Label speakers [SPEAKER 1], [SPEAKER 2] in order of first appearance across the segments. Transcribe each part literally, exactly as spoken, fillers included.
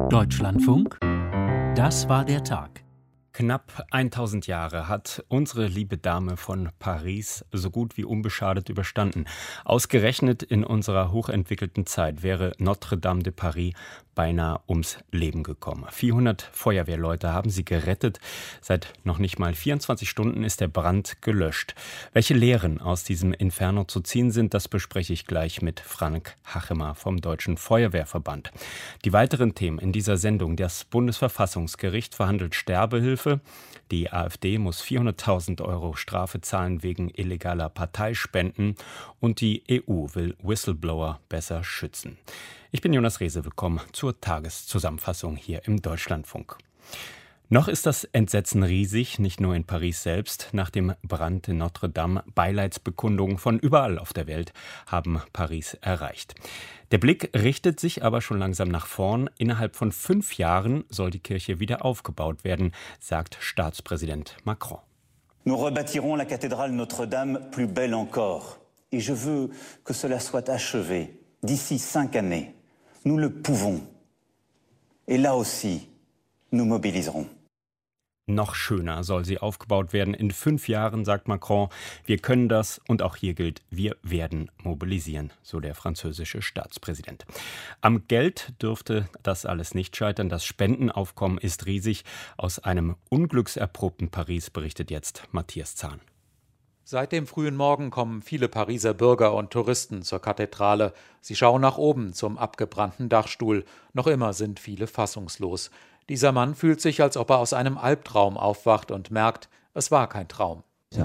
[SPEAKER 1] Deutschlandfunk, das war der Tag.
[SPEAKER 2] Knapp tausend Jahre hat unsere liebe Dame von Paris so gut wie unbeschadet überstanden. Ausgerechnet in unserer hochentwickelten Zeit wäre Notre-Dame de Paris beinahe ums Leben gekommen. vierhundert Feuerwehrleute haben sie gerettet. Seit noch nicht mal vierundzwanzig Stunden ist der Brand gelöscht. Welche Lehren aus diesem Inferno zu ziehen sind, das bespreche ich gleich mit Frank Hachemer vom Deutschen Feuerwehrverband. Die weiteren Themen in dieser Sendung: Das Bundesverfassungsgericht verhandelt Sterbehilfe. Die AfD muss vierhunderttausend Euro Strafe zahlen wegen illegaler Parteispenden. Und die E U will Whistleblower besser schützen. Ich bin Jonas Rehse, willkommen zur Tageszusammenfassung hier im Deutschlandfunk. Noch ist das Entsetzen riesig, nicht nur in Paris selbst. Nach dem Brand in Notre-Dame Beileidsbekundungen von überall auf der Welt haben Paris erreicht. Der Blick richtet sich aber schon langsam nach vorn. Innerhalb von fünf Jahren soll die Kirche wieder aufgebaut werden, sagt Staatspräsident Macron.
[SPEAKER 3] Nous rebâtirons la cathédrale Notre-Dame plus belle encore. Et je veux que cela soit achevé d'ici cinq années. Nous le pouvons. Et là aussi, nous mobiliserons.
[SPEAKER 2] Noch schöner soll sie aufgebaut werden in fünf Jahren, sagt Macron. Wir können das, und auch hier gilt, wir werden mobilisieren, so der französische Staatspräsident. Am Geld dürfte das alles nicht scheitern. Das Spendenaufkommen ist riesig. Aus einem unglückserprobten Paris berichtet jetzt Matthias Zahn.
[SPEAKER 4] Seit dem frühen Morgen kommen viele Pariser Bürger und Touristen zur Kathedrale. Sie schauen nach oben zum abgebrannten Dachstuhl. Noch immer sind viele fassungslos. Dieser Mann fühlt sich, als ob er aus einem Albtraum aufwacht und merkt, es war kein Traum.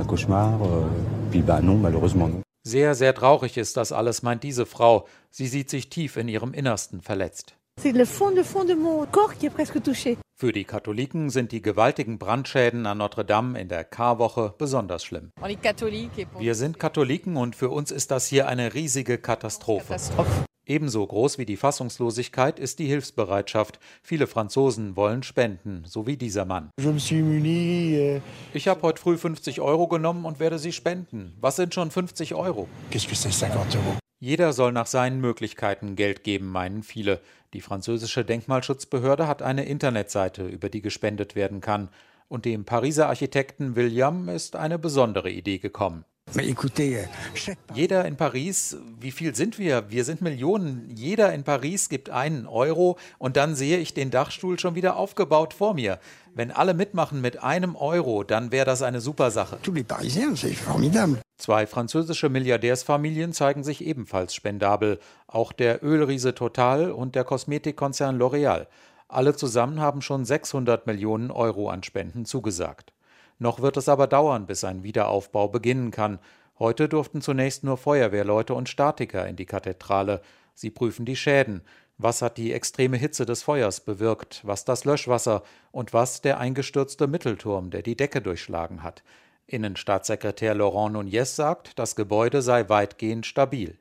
[SPEAKER 4] Sehr, sehr traurig ist das alles, meint diese Frau. Sie sieht sich tief in ihrem Innersten verletzt. Für die Katholiken sind die gewaltigen Brandschäden an Notre-Dame in der Karwoche besonders schlimm. Wir sind Katholiken und für uns ist das hier eine riesige Katastrophe. Ebenso groß wie die Fassungslosigkeit ist die Hilfsbereitschaft. Viele Franzosen wollen spenden, so wie dieser Mann. Ich habe heute früh fünfzig Euro genommen und werde sie spenden. Was sind schon fünfzig Euro? Jeder soll nach seinen Möglichkeiten Geld geben, meinen viele. Die französische Denkmalschutzbehörde hat eine Internetseite, über die gespendet werden kann. Und dem Pariser Architekten William ist eine besondere Idee gekommen. Jeder in Paris, wie viel sind wir? Wir sind Millionen. Jeder in Paris gibt einen Euro und dann sehe ich den Dachstuhl schon wieder aufgebaut vor mir. Wenn alle mitmachen mit einem Euro, dann wäre das eine super Sache. Zwei französische Milliardärsfamilien zeigen sich ebenfalls spendabel. Auch der Ölriese Total und der Kosmetikkonzern L'Oréal. Alle zusammen haben schon sechshundert Millionen Euro an Spenden zugesagt. Noch wird es aber dauern, bis ein Wiederaufbau beginnen kann. Heute durften zunächst nur Feuerwehrleute und Statiker in die Kathedrale. Sie prüfen die Schäden. Was hat die extreme Hitze des Feuers bewirkt? Was das Löschwasser? Und was der eingestürzte Mittelturm, der die Decke durchschlagen hat? Innenstaatssekretär Laurent Nunez sagt, das Gebäude sei weitgehend stabil.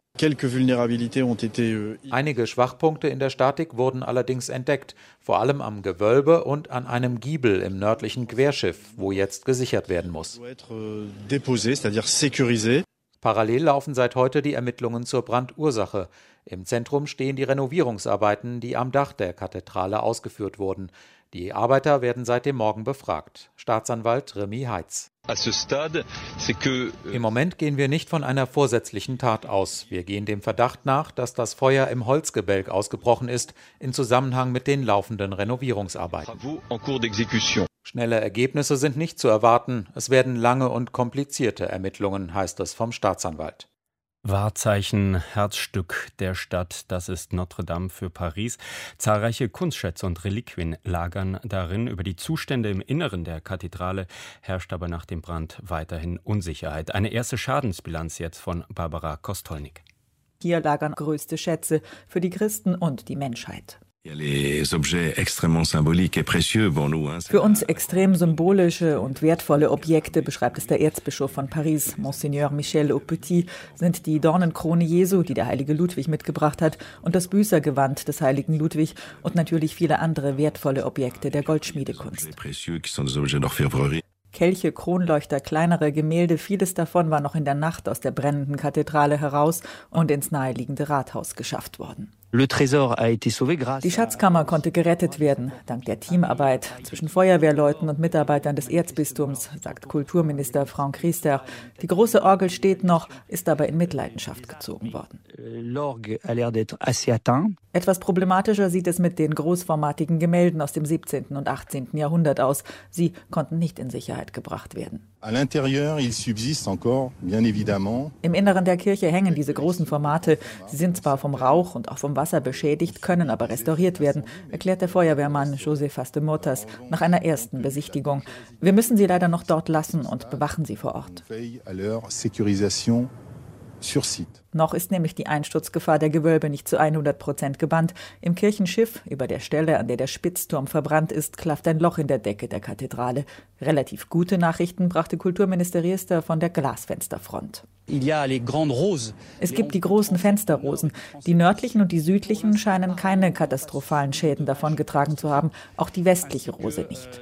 [SPEAKER 4] Einige Schwachpunkte in der Statik wurden allerdings entdeckt, vor allem am Gewölbe und an einem Giebel im nördlichen Querschiff, wo jetzt gesichert werden muss. Parallel laufen seit heute die Ermittlungen zur Brandursache. Im Zentrum stehen die Renovierungsarbeiten, die am Dach der Kathedrale ausgeführt wurden. Die Arbeiter werden seit dem Morgen befragt. Staatsanwalt Remy Heitz. Im Moment gehen wir nicht von einer vorsätzlichen Tat aus. Wir gehen dem Verdacht nach, dass das Feuer im Holzgebälk ausgebrochen ist, in Zusammenhang mit den laufenden Renovierungsarbeiten. Schnelle Ergebnisse sind nicht zu erwarten. Es werden lange und komplizierte Ermittlungen, heißt es vom Staatsanwalt.
[SPEAKER 2] Wahrzeichen, Herzstück der Stadt, das ist Notre-Dame für Paris. Zahlreiche Kunstschätze und Reliquien lagern darin. Über die Zustände im Inneren der Kathedrale herrscht aber nach dem Brand weiterhin Unsicherheit. Eine erste Schadensbilanz jetzt von Barbara Kostolnik.
[SPEAKER 5] Hier lagern größte Schätze für die Christen und die Menschheit. Für uns extrem symbolische und wertvolle Objekte, beschreibt es der Erzbischof von Paris, Monseigneur Michel Aupetit, sind die Dornenkrone Jesu, die der heilige Ludwig mitgebracht hat, und das Büßergewand des heiligen Ludwig und natürlich viele andere wertvolle Objekte der Goldschmiedekunst. Kelche, Kronleuchter, kleinere Gemälde, vieles davon war noch in der Nacht aus der brennenden Kathedrale heraus und ins naheliegende Rathaus geschafft worden. Die Schatzkammer konnte gerettet werden, dank der Teamarbeit zwischen Feuerwehrleuten und Mitarbeitern des Erzbistums, sagt Kulturminister Franck Riester. Die große Orgel steht noch, ist aber in Mitleidenschaft gezogen worden. Etwas problematischer sieht es mit den großformatigen Gemälden aus dem siebzehnten und achtzehnten Jahrhundert aus. Sie konnten nicht in Sicherheit gebracht werden. Im Inneren der Kirche hängen diese großen Formate. Sie sind zwar vom Rauch und auch vom Wasser beschädigt, können aber restauriert werden, erklärt der Feuerwehrmann José Fastemotas nach einer ersten Besichtigung. Wir müssen sie leider noch dort lassen und bewachen sie vor Ort. Noch ist nämlich die Einsturzgefahr der Gewölbe nicht zu hundert Prozent gebannt. Im Kirchenschiff, über der Stelle, an der der Spitzturm verbrannt ist, klafft ein Loch in der Decke der Kathedrale. Relativ gute Nachrichten brachte Kulturminister Riester von der Glasfensterfront. Es gibt die großen Fensterrosen. Die nördlichen und die südlichen scheinen keine katastrophalen Schäden davongetragen zu haben, auch die westliche Rose nicht.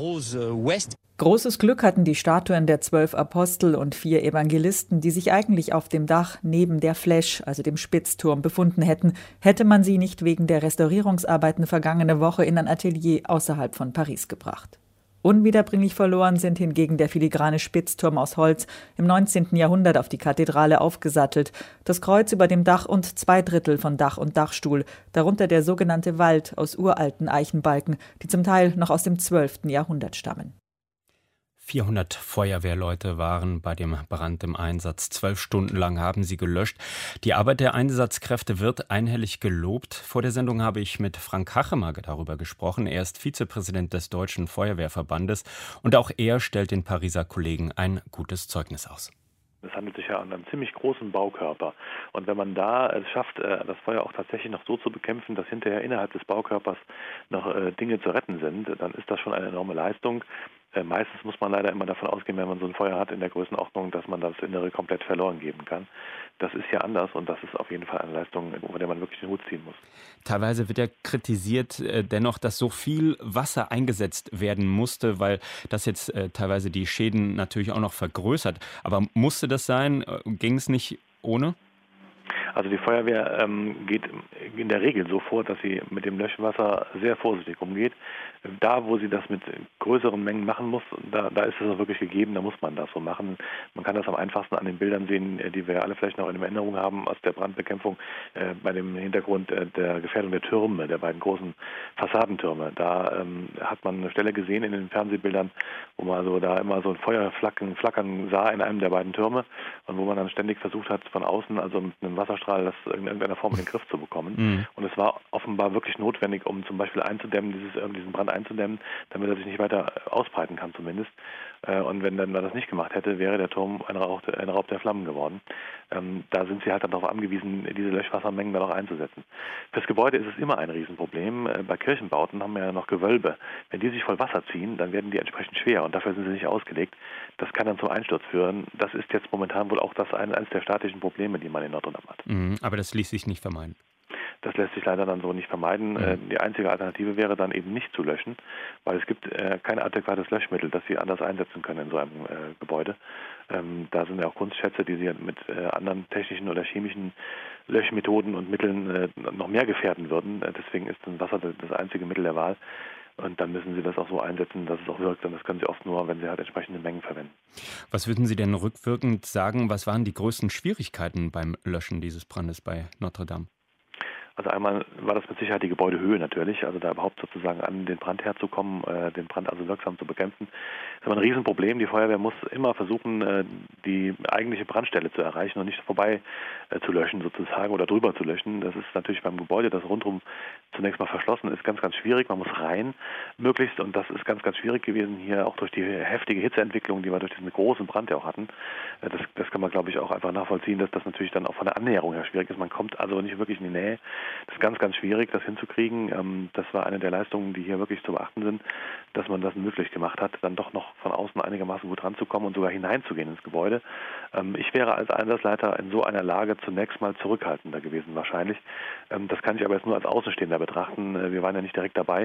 [SPEAKER 5] Großes Glück hatten die Statuen der zwölf Apostel und vier Evangelisten, die sich eigentlich auf dem Dach neben der Flèche, also dem Spitzturm, befunden hätten, hätte man sie nicht wegen der Restaurierungsarbeiten vergangene Woche in ein Atelier außerhalb von Paris gebracht. Unwiederbringlich verloren sind hingegen der filigrane Spitzturm aus Holz, im neunzehnten Jahrhundert auf die Kathedrale aufgesattelt, das Kreuz über dem Dach und zwei Drittel von Dach und Dachstuhl, darunter der sogenannte Wald aus uralten Eichenbalken, die zum Teil noch aus dem zwölften Jahrhundert stammen.
[SPEAKER 2] vierhundert Feuerwehrleute waren bei dem Brand im Einsatz. Zwölf Stunden lang haben sie gelöscht. Die Arbeit der Einsatzkräfte wird einhellig gelobt. Vor der Sendung habe ich mit Frank Hachemer darüber gesprochen. Er ist Vizepräsident des Deutschen Feuerwehrverbandes und auch er stellt den Pariser Kollegen ein gutes Zeugnis aus.
[SPEAKER 6] Es handelt sich ja um einen ziemlich großen Baukörper. Und wenn man da es schafft, das Feuer auch tatsächlich noch so zu bekämpfen, dass hinterher innerhalb des Baukörpers noch Dinge zu retten sind, dann ist das schon eine enorme Leistung. Meistens muss man leider immer davon ausgehen, wenn man so ein Feuer hat in der Größenordnung, dass man das Innere komplett verloren geben kann. Das ist ja anders und das ist auf jeden Fall eine Leistung, vor der man wirklich den Hut ziehen muss.
[SPEAKER 2] Teilweise wird ja kritisiert äh, dennoch, dass so viel Wasser eingesetzt werden musste, weil das jetzt äh, teilweise die Schäden natürlich auch noch vergrößert. Aber musste das sein? Ging es nicht ohne?
[SPEAKER 6] Also die Feuerwehr ähm, geht in der Regel so vor, dass sie mit dem Löschwasser sehr vorsichtig umgeht. Da, wo sie das mit größeren Mengen machen muss, da, da ist es auch wirklich gegeben, da muss man das so machen. Man kann das am einfachsten an den Bildern sehen, die wir alle vielleicht noch in Erinnerung haben aus der Brandbekämpfung äh, bei dem Hintergrund äh, der Gefährdung der Türme, der beiden großen Fassadentürme. Da ähm, hat man eine Stelle gesehen in den Fernsehbildern, wo man so da immer so ein Feuerflackern flackern sah in einem der beiden Türme und wo man dann ständig versucht hat, von außen, also mit einem Wasserstrahl, das in irgendeiner Form in den Griff zu bekommen. Mhm. Und es war offenbar wirklich notwendig, um zum Beispiel einzudämmen, dieses, diesen Brand einzudämmen, damit er sich nicht weiter ausbreiten kann zumindest. Und wenn dann man das nicht gemacht hätte, wäre der Turm ein Raub, ein Raub der Flammen geworden. Ähm, da sind sie halt dann darauf angewiesen, diese Löschwassermengen dann auch einzusetzen. Fürs Gebäude ist es immer ein Riesenproblem. Äh, bei Kirchenbauten haben wir ja noch Gewölbe. Wenn die sich voll Wasser ziehen, dann werden die entsprechend schwer und dafür sind sie nicht ausgelegt. Das kann dann zum Einsturz führen. Das ist jetzt momentan wohl auch das eines der statischen Probleme, die man in Notre Dame hat.
[SPEAKER 2] Mhm, aber das ließ sich nicht vermeiden.
[SPEAKER 6] Das lässt sich leider dann so nicht vermeiden. Mhm. Die einzige Alternative wäre dann eben nicht zu löschen, weil es gibt äh, kein adäquates Löschmittel, das Sie anders einsetzen können in so einem äh, Gebäude. Ähm, da sind ja auch Kunstschätze, die Sie mit äh, anderen technischen oder chemischen Löschmethoden und Mitteln äh, noch mehr gefährden würden. Äh, deswegen ist das Wasser das einzige Mittel der Wahl. Und dann müssen Sie das auch so einsetzen, dass es auch wirkt. Und das können Sie oft nur, wenn Sie halt entsprechende Mengen verwenden.
[SPEAKER 2] Was würden Sie denn rückwirkend sagen, was waren die größten Schwierigkeiten beim Löschen dieses Brandes bei Notre Dame?
[SPEAKER 6] Also einmal war das mit Sicherheit die Gebäudehöhe natürlich, also da überhaupt sozusagen an den Brand herzukommen, äh, den Brand also wirksam zu bekämpfen. Das ist aber ein Riesenproblem. Die Feuerwehr muss immer versuchen, äh, die eigentliche Brandstelle zu erreichen und nicht vorbei äh, zu löschen sozusagen oder drüber zu löschen. Das ist natürlich beim Gebäude, das rundherum zunächst mal verschlossen ist, ganz, ganz schwierig. Man muss rein möglichst und das ist ganz, ganz schwierig gewesen hier, auch durch die heftige Hitzeentwicklung, die wir durch diesen großen Brand ja auch hatten. Äh, das, das kann man, glaube ich, auch einfach nachvollziehen, dass das natürlich dann auch von der Annäherung her schwierig ist. Man kommt also nicht wirklich in die Nähe. Das ist ganz, ganz schwierig, das hinzukriegen. Das war eine der Leistungen, die hier wirklich zu beachten sind, dass man das möglich gemacht hat, dann doch noch von außen einigermaßen gut ranzukommen und sogar hineinzugehen ins Gebäude. Ich wäre als Einsatzleiter in so einer Lage zunächst mal zurückhaltender gewesen wahrscheinlich. Das kann ich aber jetzt nur als Außenstehender betrachten. Wir waren ja nicht direkt dabei.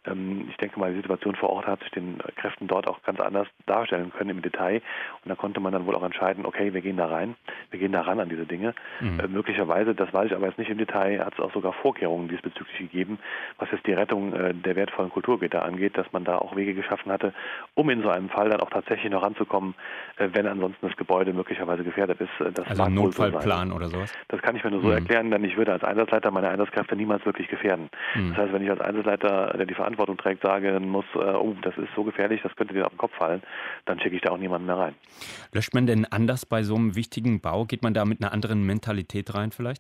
[SPEAKER 6] Ich denke mal, die Situation vor Ort hat sich den Kräften dort auch ganz anders darstellen können im Detail. Und da konnte man dann wohl auch entscheiden, okay, wir gehen da rein, wir gehen da ran an diese Dinge. Mhm. Möglicherweise, das weiß ich aber jetzt nicht im Detail, hat es auch sogar Vorkehrungen diesbezüglich gegeben, was jetzt die Rettung äh, der wertvollen Kulturgüter angeht, dass man da auch Wege geschaffen hatte, um in so einem Fall dann auch tatsächlich noch ranzukommen, äh, wenn ansonsten das Gebäude möglicherweise gefährdet ist. Das
[SPEAKER 2] also ein
[SPEAKER 6] mag wohl so sein.
[SPEAKER 2] Notfallplan oder sowas?
[SPEAKER 6] Das kann ich mir nur so
[SPEAKER 2] Mhm.
[SPEAKER 6] erklären, denn ich würde als Einsatzleiter meine Einsatzkräfte niemals wirklich gefährden.
[SPEAKER 2] Mhm.
[SPEAKER 6] Das heißt, wenn ich als Einsatzleiter, der die Verantwortung trägt, sage muss, äh, oh, das ist so gefährlich, das könnte dir auf den Kopf fallen, dann schicke ich da auch niemanden mehr rein.
[SPEAKER 2] Löscht man denn anders bei so einem wichtigen Bau? Geht man da mit einer anderen Mentalität rein vielleicht?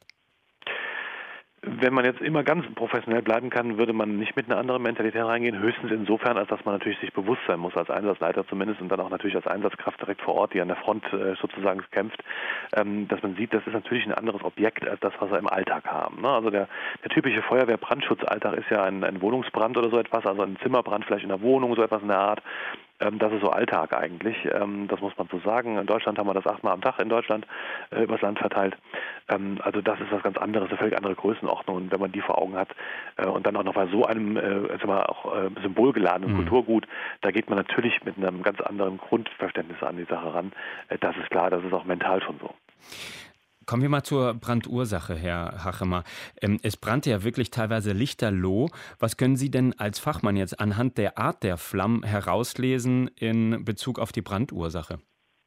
[SPEAKER 6] Wenn man jetzt immer ganz professionell bleiben kann, würde man nicht mit einer anderen Mentalität reingehen, höchstens insofern, als dass man natürlich sich bewusst sein muss, als Einsatzleiter zumindest und dann auch natürlich als Einsatzkraft direkt vor Ort, die an der Front äh, sozusagen kämpft, ähm, dass man sieht, das ist natürlich ein anderes Objekt als das, was wir im Alltag haben. Ne? Also der, der typische Feuerwehr-Brandschutzalltag ist ja ein, ein Wohnungsbrand oder so etwas, also ein Zimmerbrand vielleicht in der Wohnung, so etwas in der Art. Das ist so Alltag eigentlich, das muss man so sagen. In Deutschland haben wir das achtmal am Tag in Deutschland äh, übers Land verteilt. Ähm, also das ist was ganz anderes, eine völlig andere Größenordnung. Und wenn man die vor Augen hat äh, und dann auch noch bei so einem äh, sagen wir, auch, äh, symbolgeladenen mhm. Kulturgut, da geht man natürlich mit einem ganz anderen Grundverständnis an die Sache ran. Äh, das ist klar, das ist auch mental schon so.
[SPEAKER 2] Kommen wir mal zur Brandursache, Herr Hachemer. Es brannte ja wirklich teilweise lichterloh. Was können Sie denn als Fachmann jetzt anhand der Art der Flammen herauslesen in Bezug auf die Brandursache?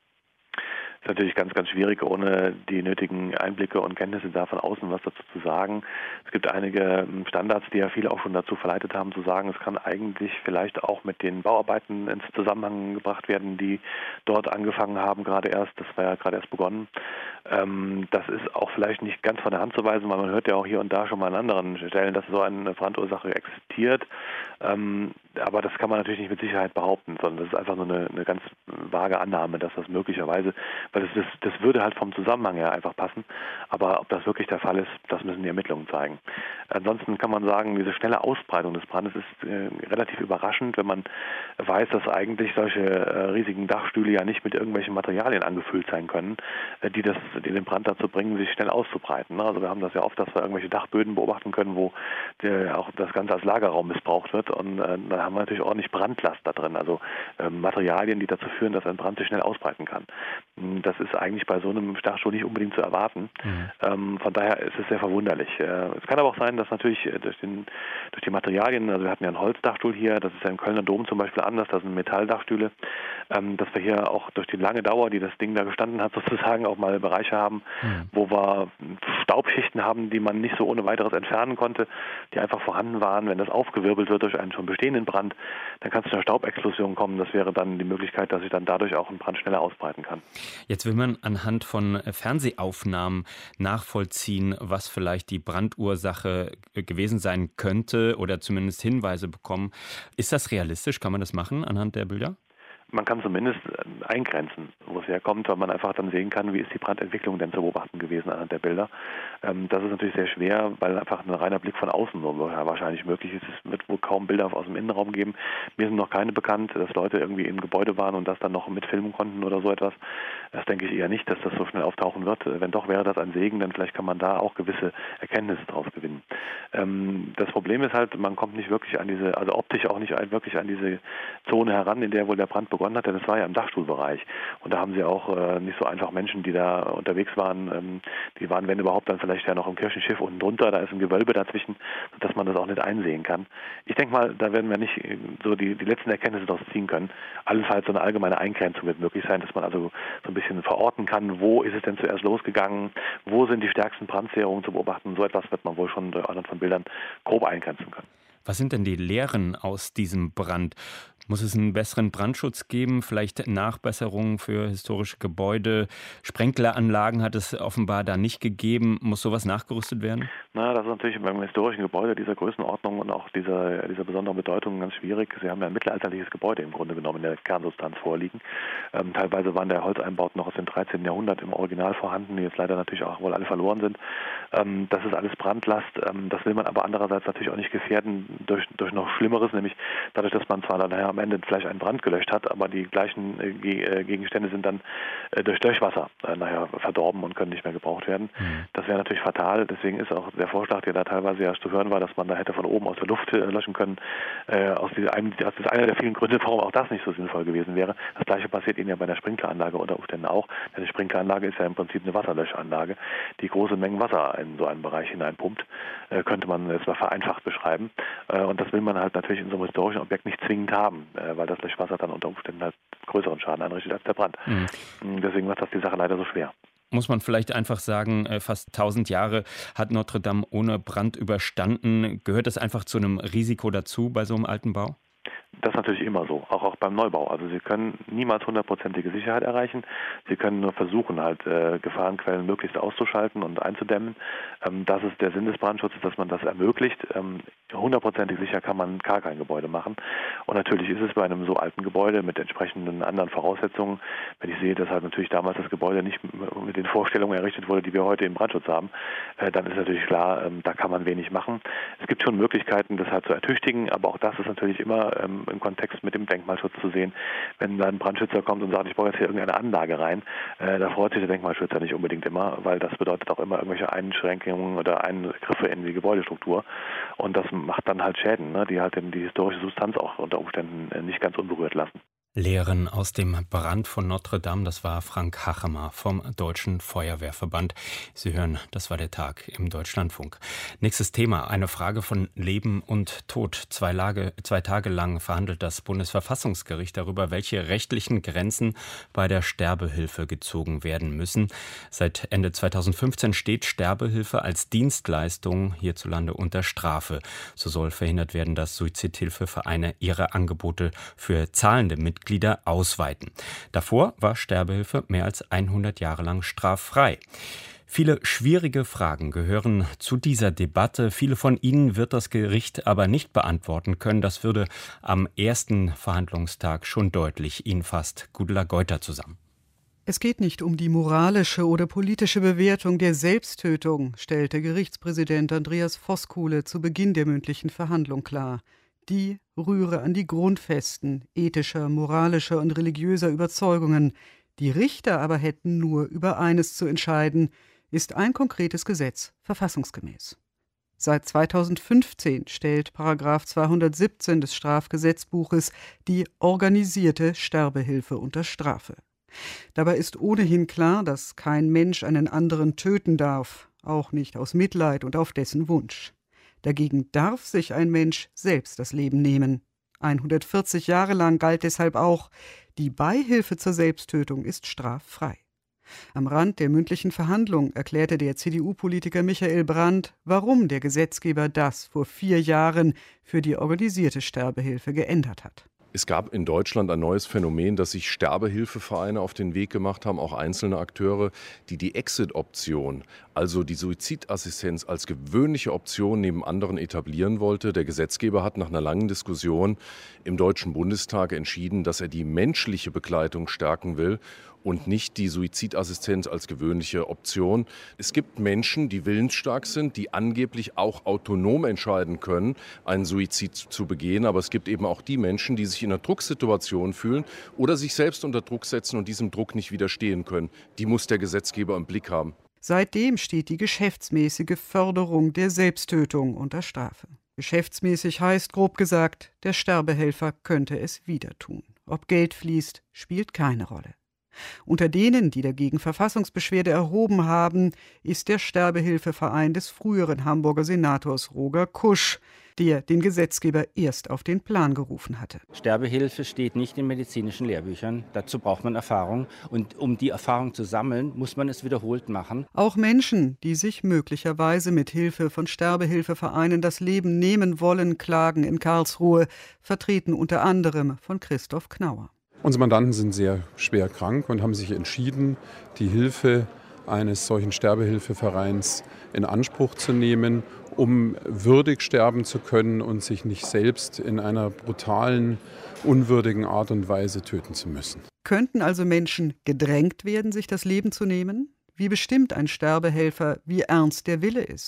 [SPEAKER 6] Das ist natürlich ganz, ganz schwierig, ohne die nötigen Einblicke und Kenntnisse da von außen was dazu zu sagen. Es gibt einige Standards, die ja viele auch schon dazu verleitet haben, zu sagen, es kann eigentlich vielleicht auch mit den Bauarbeiten ins Zusammenhang gebracht werden, die dort angefangen haben, gerade erst, das war ja gerade erst begonnen. Ähm, das ist auch vielleicht nicht ganz von der Hand zu weisen, weil man hört ja auch hier und da schon mal an anderen Stellen, dass so eine Brandursache existiert. Ähm, aber das kann man natürlich nicht mit Sicherheit behaupten, sondern das ist einfach nur eine, eine ganz vage Annahme, dass das möglicherweise, weil das, das, das würde halt vom Zusammenhang her einfach passen. Aber ob das wirklich der Fall ist, das müssen die Ermittlungen zeigen. Ansonsten kann man sagen, diese schnelle Ausbreitung des Brandes ist äh, relativ überraschend, wenn man weiß, dass eigentlich solche äh, riesigen Dachstühle ja nicht mit irgendwelchen Materialien angefüllt sein können, äh, die das, die den Brand dazu bringen, sich schnell auszubreiten. Ne? Also wir haben das ja oft, dass wir irgendwelche Dachböden beobachten können, wo der, auch das Ganze als Lagerraum missbraucht wird. Und äh, dann haben wir natürlich ordentlich Brandlast da drin, also äh, Materialien, die dazu führen, dass ein Brand sich schnell ausbreiten kann. Das ist eigentlich bei so einem Dachstuhl nicht unbedingt zu erwarten. Mhm. Ähm, von daher ist es sehr verwunderlich. Äh, es kann aber auch sein, dass natürlich äh, durch, den, durch die Materialien, also wir hatten ja einen Holzdachstuhl hier, das ist ja im Kölner Dom zum Beispiel anders, das sind Metalldachstühle, ähm, dass wir hier auch durch die lange Dauer, die das Ding da gestanden hat, sozusagen auch mal Bereiche haben, mhm. wo wir Staubschichten haben, die man nicht so ohne weiteres entfernen konnte, die einfach vorhanden waren. Wenn das aufgewirbelt wird durch einen schon bestehenden Brand, dann kann es zu einer Staubexplosion kommen. Das wäre dann die Möglichkeit, dass sich dann dadurch auch ein Brand schneller ausbreiten kann.
[SPEAKER 2] Jetzt will man anhand von Fernsehaufnahmen nachvollziehen, was vielleicht die Brandursache gewesen sein könnte oder zumindest Hinweise bekommen. Ist das realistisch? Kann man das machen anhand der Bilder?
[SPEAKER 6] Man kann zumindest eingrenzen, wo es herkommt, weil man einfach dann sehen kann, wie ist die Brandentwicklung denn zu beobachten gewesen anhand der Bilder. Das ist natürlich sehr schwer, weil einfach ein reiner Blick von außen so wahrscheinlich möglich ist. Es wird wohl kaum Bilder aus dem Innenraum geben. Mir sind noch keine bekannt, dass Leute irgendwie im Gebäude waren und das dann noch mitfilmen konnten oder so etwas. Das denke ich eher nicht, dass das so schnell auftauchen wird. Wenn doch, wäre das ein Segen, denn vielleicht kann man da auch gewisse Erkenntnisse draus gewinnen. Das Problem ist halt, man kommt nicht wirklich an diese, also optisch auch nicht wirklich an diese Zone heran, in der wohl der Brand begonnen hat, denn das war ja im Dachstuhlbereich. Und da haben sie auch äh, nicht so einfach Menschen, die da unterwegs waren. Ähm, die waren, wenn überhaupt, dann vielleicht ja noch im Kirchenschiff unten drunter. Da ist ein Gewölbe dazwischen, sodass man das auch nicht einsehen kann. Ich denke mal, da werden wir nicht so die, die letzten Erkenntnisse daraus ziehen können. Allenfalls so eine allgemeine Eingrenzung wird möglich sein, dass man also so ein bisschen verorten kann, wo ist es denn zuerst losgegangen, wo sind die stärksten Brandsehrungen zu beobachten. So etwas wird man wohl schon anhand von Bildern grob eingrenzen können.
[SPEAKER 2] Was sind denn die Lehren aus diesem Brand? Muss es einen besseren Brandschutz geben, vielleicht Nachbesserungen für historische Gebäude? Sprenkleranlagen hat es offenbar da nicht gegeben. Muss sowas nachgerüstet werden?
[SPEAKER 6] Na, das ist natürlich beim historischen Gebäude dieser Größenordnung und auch dieser, dieser besonderen Bedeutung ganz schwierig. Sie haben ja ein mittelalterliches Gebäude im Grunde genommen in der Kernsubstanz vorliegen. Ähm, teilweise waren der Holzeinbauten noch aus dem dreizehnten Jahrhundert im Original vorhanden, die jetzt leider natürlich auch wohl alle verloren sind. Ähm, das ist alles Brandlast. Ähm, das will man aber andererseits natürlich auch nicht gefährden durch, durch noch Schlimmeres, nämlich dadurch, dass man zwar dann nachher am Ende vielleicht einen Brand gelöscht hat, aber die gleichen äh, Gegenstände sind dann äh, durch Löschwasser äh, nachher verdorben und können nicht mehr gebraucht werden. Mhm. Das wäre natürlich fatal. Deswegen ist auch der Vorschlag, der da teilweise ja zu hören war, dass man da hätte von oben aus der Luft äh, löschen können. Äh, aus dieser, einem, das ist einer der vielen Gründe, warum auch das nicht so sinnvoll gewesen wäre. Das Gleiche passiert Ihnen ja bei einer Sprinkleranlage unter Umständen auch. Denn eine Sprinkleranlage ist ja im Prinzip eine Wasserlöschanlage, die große Mengen Wasser in so einen Bereich hineinpumpt. Äh, könnte man jetzt mal vereinfacht beschreiben. Äh, und das will man halt natürlich in so einem historischen Objekt nicht zwingend haben, äh, weil das Löschwasser dann unter Umständen halt größeren Schaden anrichtet als der Brand. Mhm. Deswegen macht das die Sache leider so schwer.
[SPEAKER 2] Muss man vielleicht einfach sagen, fast tausend Jahre hat Notre Dame ohne Brand überstanden. Gehört das einfach zu einem Risiko dazu bei so einem alten Bau?
[SPEAKER 6] Das ist natürlich immer so, auch, auch beim Neubau. Also Sie können niemals hundertprozentige Sicherheit erreichen. Sie können nur versuchen, halt äh, Gefahrenquellen möglichst auszuschalten und einzudämmen. Ähm, das ist der Sinn des Brandschutzes, dass man das ermöglicht. Ähm, hundertprozentig sicher kann man gar kein Gebäude machen. Und natürlich ist es bei einem so alten Gebäude mit entsprechenden anderen Voraussetzungen, wenn ich sehe, dass halt natürlich damals das Gebäude nicht mit den Vorstellungen errichtet wurde, die wir heute im Brandschutz haben, äh, dann ist natürlich klar, ähm, da kann man wenig machen. Es gibt schon Möglichkeiten, das halt zu ertüchtigen, aber auch das ist natürlich immer ähm, im Kontext mit dem Denkmalschutz zu sehen. Wenn dann ein Brandschützer kommt und sagt, ich baue jetzt hier irgendeine Anlage rein, äh, da freut sich der Denkmalschützer nicht unbedingt immer, weil das bedeutet auch immer irgendwelche Einschränkungen oder Eingriffe in die Gebäudestruktur. Und das macht dann halt Schäden, ne, die halt die historische Substanz auch unter Umständen äh, nicht ganz unberührt lassen.
[SPEAKER 2] Lehren aus dem Brand von Notre Dame, das war Frank Hachemer vom Deutschen Feuerwehrverband. Sie hören, das war der Tag im Deutschlandfunk. Nächstes Thema, eine Frage von Leben und Tod. Zwei, Lage, zwei Tage lang verhandelt das Bundesverfassungsgericht darüber, welche rechtlichen Grenzen bei der Sterbehilfe gezogen werden müssen. Seit Ende zweitausendfünfzehn steht Sterbehilfe als Dienstleistung hierzulande unter Strafe. So soll verhindert werden, dass Suizidhilfevereine ihre Angebote für zahlende Mitglieder Mitglieder ausweiten. Davor war Sterbehilfe mehr als hundert Jahre lang straffrei. Viele schwierige Fragen gehören zu dieser Debatte. Viele von ihnen wird das Gericht aber nicht beantworten können. Das würde am ersten Verhandlungstag schon deutlich. Ihnen fasst Gudula Geuter zusammen.
[SPEAKER 7] Es geht nicht um die moralische oder politische Bewertung der Selbsttötung, stellte Gerichtspräsident Andreas Voskuhle zu Beginn der mündlichen Verhandlung klar. Die rühre an die Grundfesten ethischer, moralischer und religiöser Überzeugungen. Die Richter aber hätten nur über eines zu entscheiden: Ist ein konkretes Gesetz verfassungsgemäß? Seit zweitausendfünfzehn stellt Paragraph zweihundertsiebzehn des Strafgesetzbuches die organisierte Sterbehilfe unter Strafe. Dabei ist ohnehin klar, dass kein Mensch einen anderen töten darf, auch nicht aus Mitleid und auf dessen Wunsch. Dagegen darf sich ein Mensch selbst das Leben nehmen. hundertvierzig Jahre lang galt deshalb auch, die Beihilfe zur Selbsttötung ist straffrei. Am Rand der mündlichen Verhandlung erklärte der C D U-Politiker Michael Brandt, warum der Gesetzgeber das vor vier Jahren für die organisierte Sterbehilfe geändert hat.
[SPEAKER 8] Es gab in Deutschland ein neues Phänomen, dass sich Sterbehilfevereine auf den Weg gemacht haben, auch einzelne Akteure, die die Exit-Option, also die Suizidassistenz als gewöhnliche Option neben anderen etablieren wollte. Der Gesetzgeber hat nach einer langen Diskussion im Deutschen Bundestag entschieden, dass er die menschliche Begleitung stärken will und nicht die Suizidassistenz als gewöhnliche Option. Es gibt Menschen, die willensstark sind, die angeblich auch autonom entscheiden können, einen Suizid zu begehen. Aber es gibt eben auch die Menschen, die sich in einer Drucksituation fühlen oder sich selbst unter Druck setzen und diesem Druck nicht widerstehen können. Die muss der Gesetzgeber im Blick haben.
[SPEAKER 7] Seitdem steht die geschäftsmäßige Förderung der Selbsttötung unter Strafe. Geschäftsmäßig heißt, grob gesagt, der Sterbehelfer könnte es wieder tun. Ob Geld fließt, spielt keine Rolle. Unter denen, die dagegen Verfassungsbeschwerde erhoben haben, ist der Sterbehilfeverein des früheren Hamburger Senators Roger Kusch, der den Gesetzgeber erst auf den Plan gerufen hatte.
[SPEAKER 9] Sterbehilfe steht nicht in medizinischen Lehrbüchern. Dazu braucht man Erfahrung. Und um die Erfahrung zu sammeln, muss man es wiederholt machen.
[SPEAKER 7] Auch Menschen, die sich möglicherweise mit Hilfe von Sterbehilfevereinen das Leben nehmen wollen, klagen in Karlsruhe, vertreten unter anderem von Christoph Knauer.
[SPEAKER 10] Unsere Mandanten sind sehr schwer krank und haben sich entschieden, die Hilfe eines solchen Sterbehilfevereins in Anspruch zu nehmen, um würdig sterben zu können und sich nicht selbst in einer brutalen, unwürdigen Art und Weise töten zu müssen.
[SPEAKER 7] Könnten also Menschen gedrängt werden, sich das Leben zu nehmen? Wie bestimmt ein Sterbehelfer, wie ernst der Wille ist?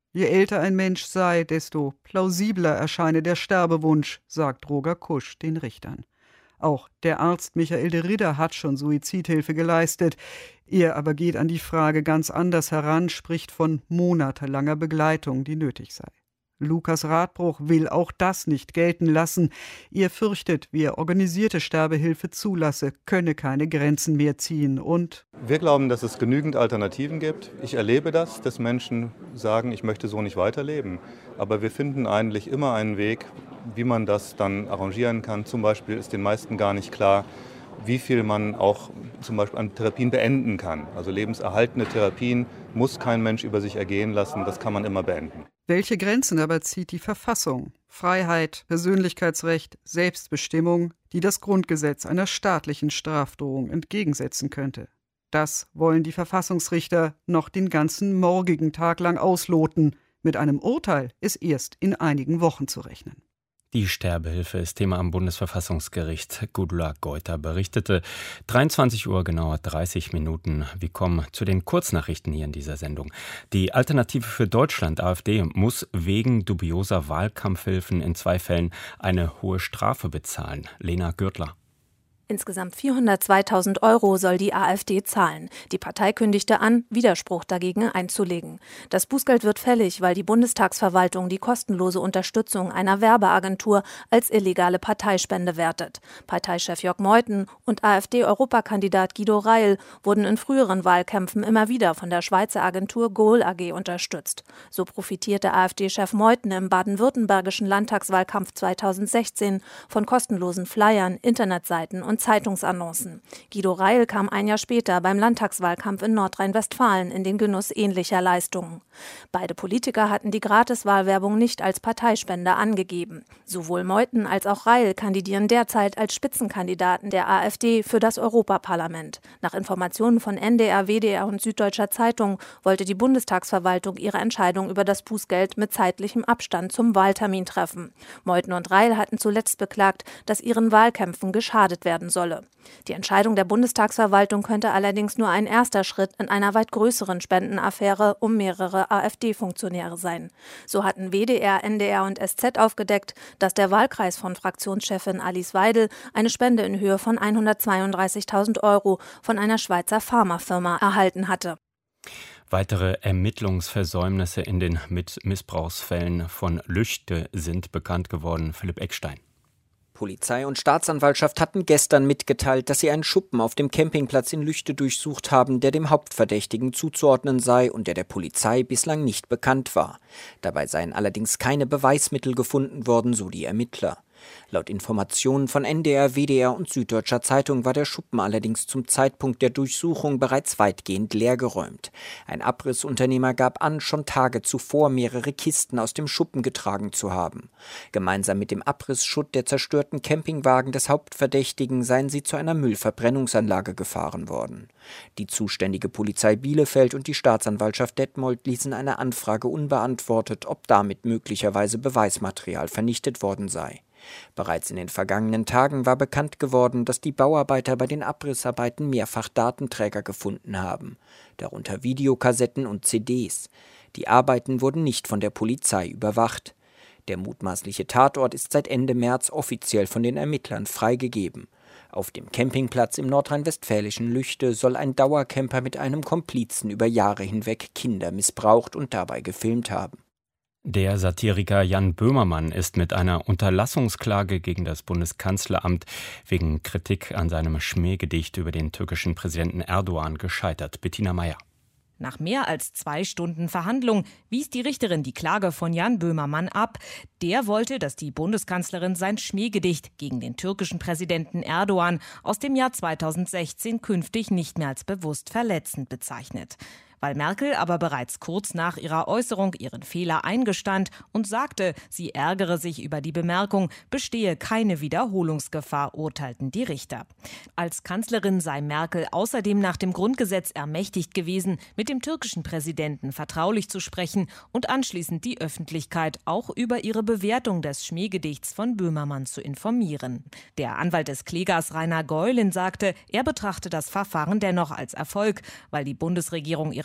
[SPEAKER 7] Je älter ein Mensch sei, desto plausibler erscheine der Sterbewunsch, sagt Roger Kusch den Richtern. Auch der Arzt Michael de Ridder hat schon Suizidhilfe geleistet. Er aber geht an die Frage ganz anders heran, spricht von monatelanger Begleitung, die nötig sei. Lukas Radbruch will auch das nicht gelten lassen. Er fürchtet, wer organisierte Sterbehilfe zulasse, könne keine Grenzen mehr ziehen. Und
[SPEAKER 11] wir glauben, dass es genügend Alternativen gibt. Ich erlebe das, dass Menschen sagen, ich möchte so nicht weiterleben. Aber wir finden eigentlich immer einen Weg, wie man das dann arrangieren kann. Zum Beispiel ist den meisten gar nicht klar, wie viel man auch zum Beispiel an Therapien beenden kann. Also lebenserhaltende Therapien muss kein Mensch über sich ergehen lassen, das kann man immer beenden.
[SPEAKER 7] Welche Grenzen aber zieht die Verfassung? Freiheit, Persönlichkeitsrecht, Selbstbestimmung, die das Grundgesetz einer staatlichen Strafdrohung entgegensetzen könnte. Das wollen die Verfassungsrichter noch den ganzen morgigen Tag lang ausloten. Mit einem Urteil ist erst in einigen Wochen zu rechnen.
[SPEAKER 2] Die Sterbehilfe ist Thema am Bundesverfassungsgericht. Gudula Geuter berichtete. dreiundzwanzig Uhr, genauer dreißig Minuten. Wir kommen zu den Kurznachrichten hier in dieser Sendung. Die Alternative für Deutschland, AfD, muss wegen dubioser Wahlkampfhilfen in zwei Fällen eine hohe Strafe bezahlen. Lena Gürtler.
[SPEAKER 12] Insgesamt vierhundertzweitausend Euro soll die AfD zahlen. Die Partei kündigte an, Widerspruch dagegen einzulegen. Das Bußgeld wird fällig, weil die Bundestagsverwaltung die kostenlose Unterstützung einer Werbeagentur als illegale Parteispende wertet. Parteichef Jörg Meuthen und AfD-Europakandidat Guido Reil wurden in früheren Wahlkämpfen immer wieder von der Schweizer Agentur Goal A G unterstützt. So profitierte AfD-Chef Meuthen im baden-württembergischen Landtagswahlkampf zweitausendsechzehn von kostenlosen Flyern, Internetseiten und Zeitungsannoncen. Guido Reil kam ein Jahr später beim Landtagswahlkampf in Nordrhein-Westfalen in den Genuss ähnlicher Leistungen. Beide Politiker hatten die Gratiswahlwerbung nicht als Parteispende angegeben. Sowohl Meuthen als auch Reil kandidieren derzeit als Spitzenkandidaten der AfD für das Europaparlament. Nach Informationen von N D R, W D R und Süddeutscher Zeitung wollte die Bundestagsverwaltung ihre Entscheidung über das Bußgeld mit zeitlichem Abstand zum Wahltermin treffen. Meuthen und Reil hatten zuletzt beklagt, dass ihren Wahlkämpfen geschadet werden solle. Die Entscheidung der Bundestagsverwaltung könnte allerdings nur ein erster Schritt in einer weit größeren Spendenaffäre um mehrere AfD-Funktionäre sein. So hatten W D R, N D R und S Z aufgedeckt, dass der Wahlkreis von Fraktionschefin Alice Weidel eine Spende in Höhe von hundertzweiunddreißigtausend Euro von einer Schweizer Pharmafirma erhalten hatte.
[SPEAKER 2] Weitere Ermittlungsversäumnisse in den Missbrauchsfällen von Lüchte sind bekannt geworden. Philipp Eckstein.
[SPEAKER 13] Polizei und Staatsanwaltschaft hatten gestern mitgeteilt, dass sie einen Schuppen auf dem Campingplatz in Lüchte durchsucht haben, der dem Hauptverdächtigen zuzuordnen sei und der der Polizei bislang nicht bekannt war. Dabei seien allerdings keine Beweismittel gefunden worden, so die Ermittler. Laut Informationen von N D R, W D R und Süddeutscher Zeitung war der Schuppen allerdings zum Zeitpunkt der Durchsuchung bereits weitgehend leergeräumt. Ein Abrissunternehmer gab an, schon Tage zuvor mehrere Kisten aus dem Schuppen getragen zu haben. Gemeinsam mit dem Abrissschutt der zerstörten Campingwagen des Hauptverdächtigen seien sie zu einer Müllverbrennungsanlage gefahren worden. Die zuständige Polizei Bielefeld und die Staatsanwaltschaft Detmold ließen eine Anfrage unbeantwortet, ob damit möglicherweise Beweismaterial vernichtet worden sei. Bereits in den vergangenen Tagen war bekannt geworden, dass die Bauarbeiter bei den Abrissarbeiten mehrfach Datenträger gefunden haben, darunter Videokassetten und C Ds. Die Arbeiten wurden nicht von der Polizei überwacht. Der mutmaßliche Tatort ist seit Ende März offiziell von den Ermittlern freigegeben. Auf dem Campingplatz im nordrhein-westfälischen Lüchte soll ein Dauercamper mit einem Komplizen über Jahre hinweg Kinder missbraucht und dabei gefilmt haben.
[SPEAKER 2] Der Satiriker Jan Böhmermann ist mit einer Unterlassungsklage gegen das Bundeskanzleramt wegen Kritik an seinem Schmähgedicht über den türkischen Präsidenten Erdogan gescheitert. Bettina Meyer.
[SPEAKER 14] Nach mehr als zwei Stunden Verhandlung wies die Richterin die Klage von Jan Böhmermann ab. Der wollte, dass die Bundeskanzlerin sein Schmähgedicht gegen den türkischen Präsidenten Erdogan aus dem Jahr zweitausendsechzehn künftig nicht mehr als bewusst verletzend bezeichnet. Weil Merkel aber bereits kurz nach ihrer Äußerung ihren Fehler eingestand und sagte, sie ärgere sich über die Bemerkung, bestehe keine Wiederholungsgefahr, urteilten die Richter. Als Kanzlerin sei Merkel außerdem nach dem Grundgesetz ermächtigt gewesen, mit dem türkischen Präsidenten vertraulich zu sprechen und anschließend die Öffentlichkeit auch über ihre Bewertung des Schmähgedichts von Böhmermann zu informieren. Der Anwalt des Klägers Rainer Geulin sagte, er betrachte das Verfahren dennoch als Erfolg, weil die Bundesregierung ihre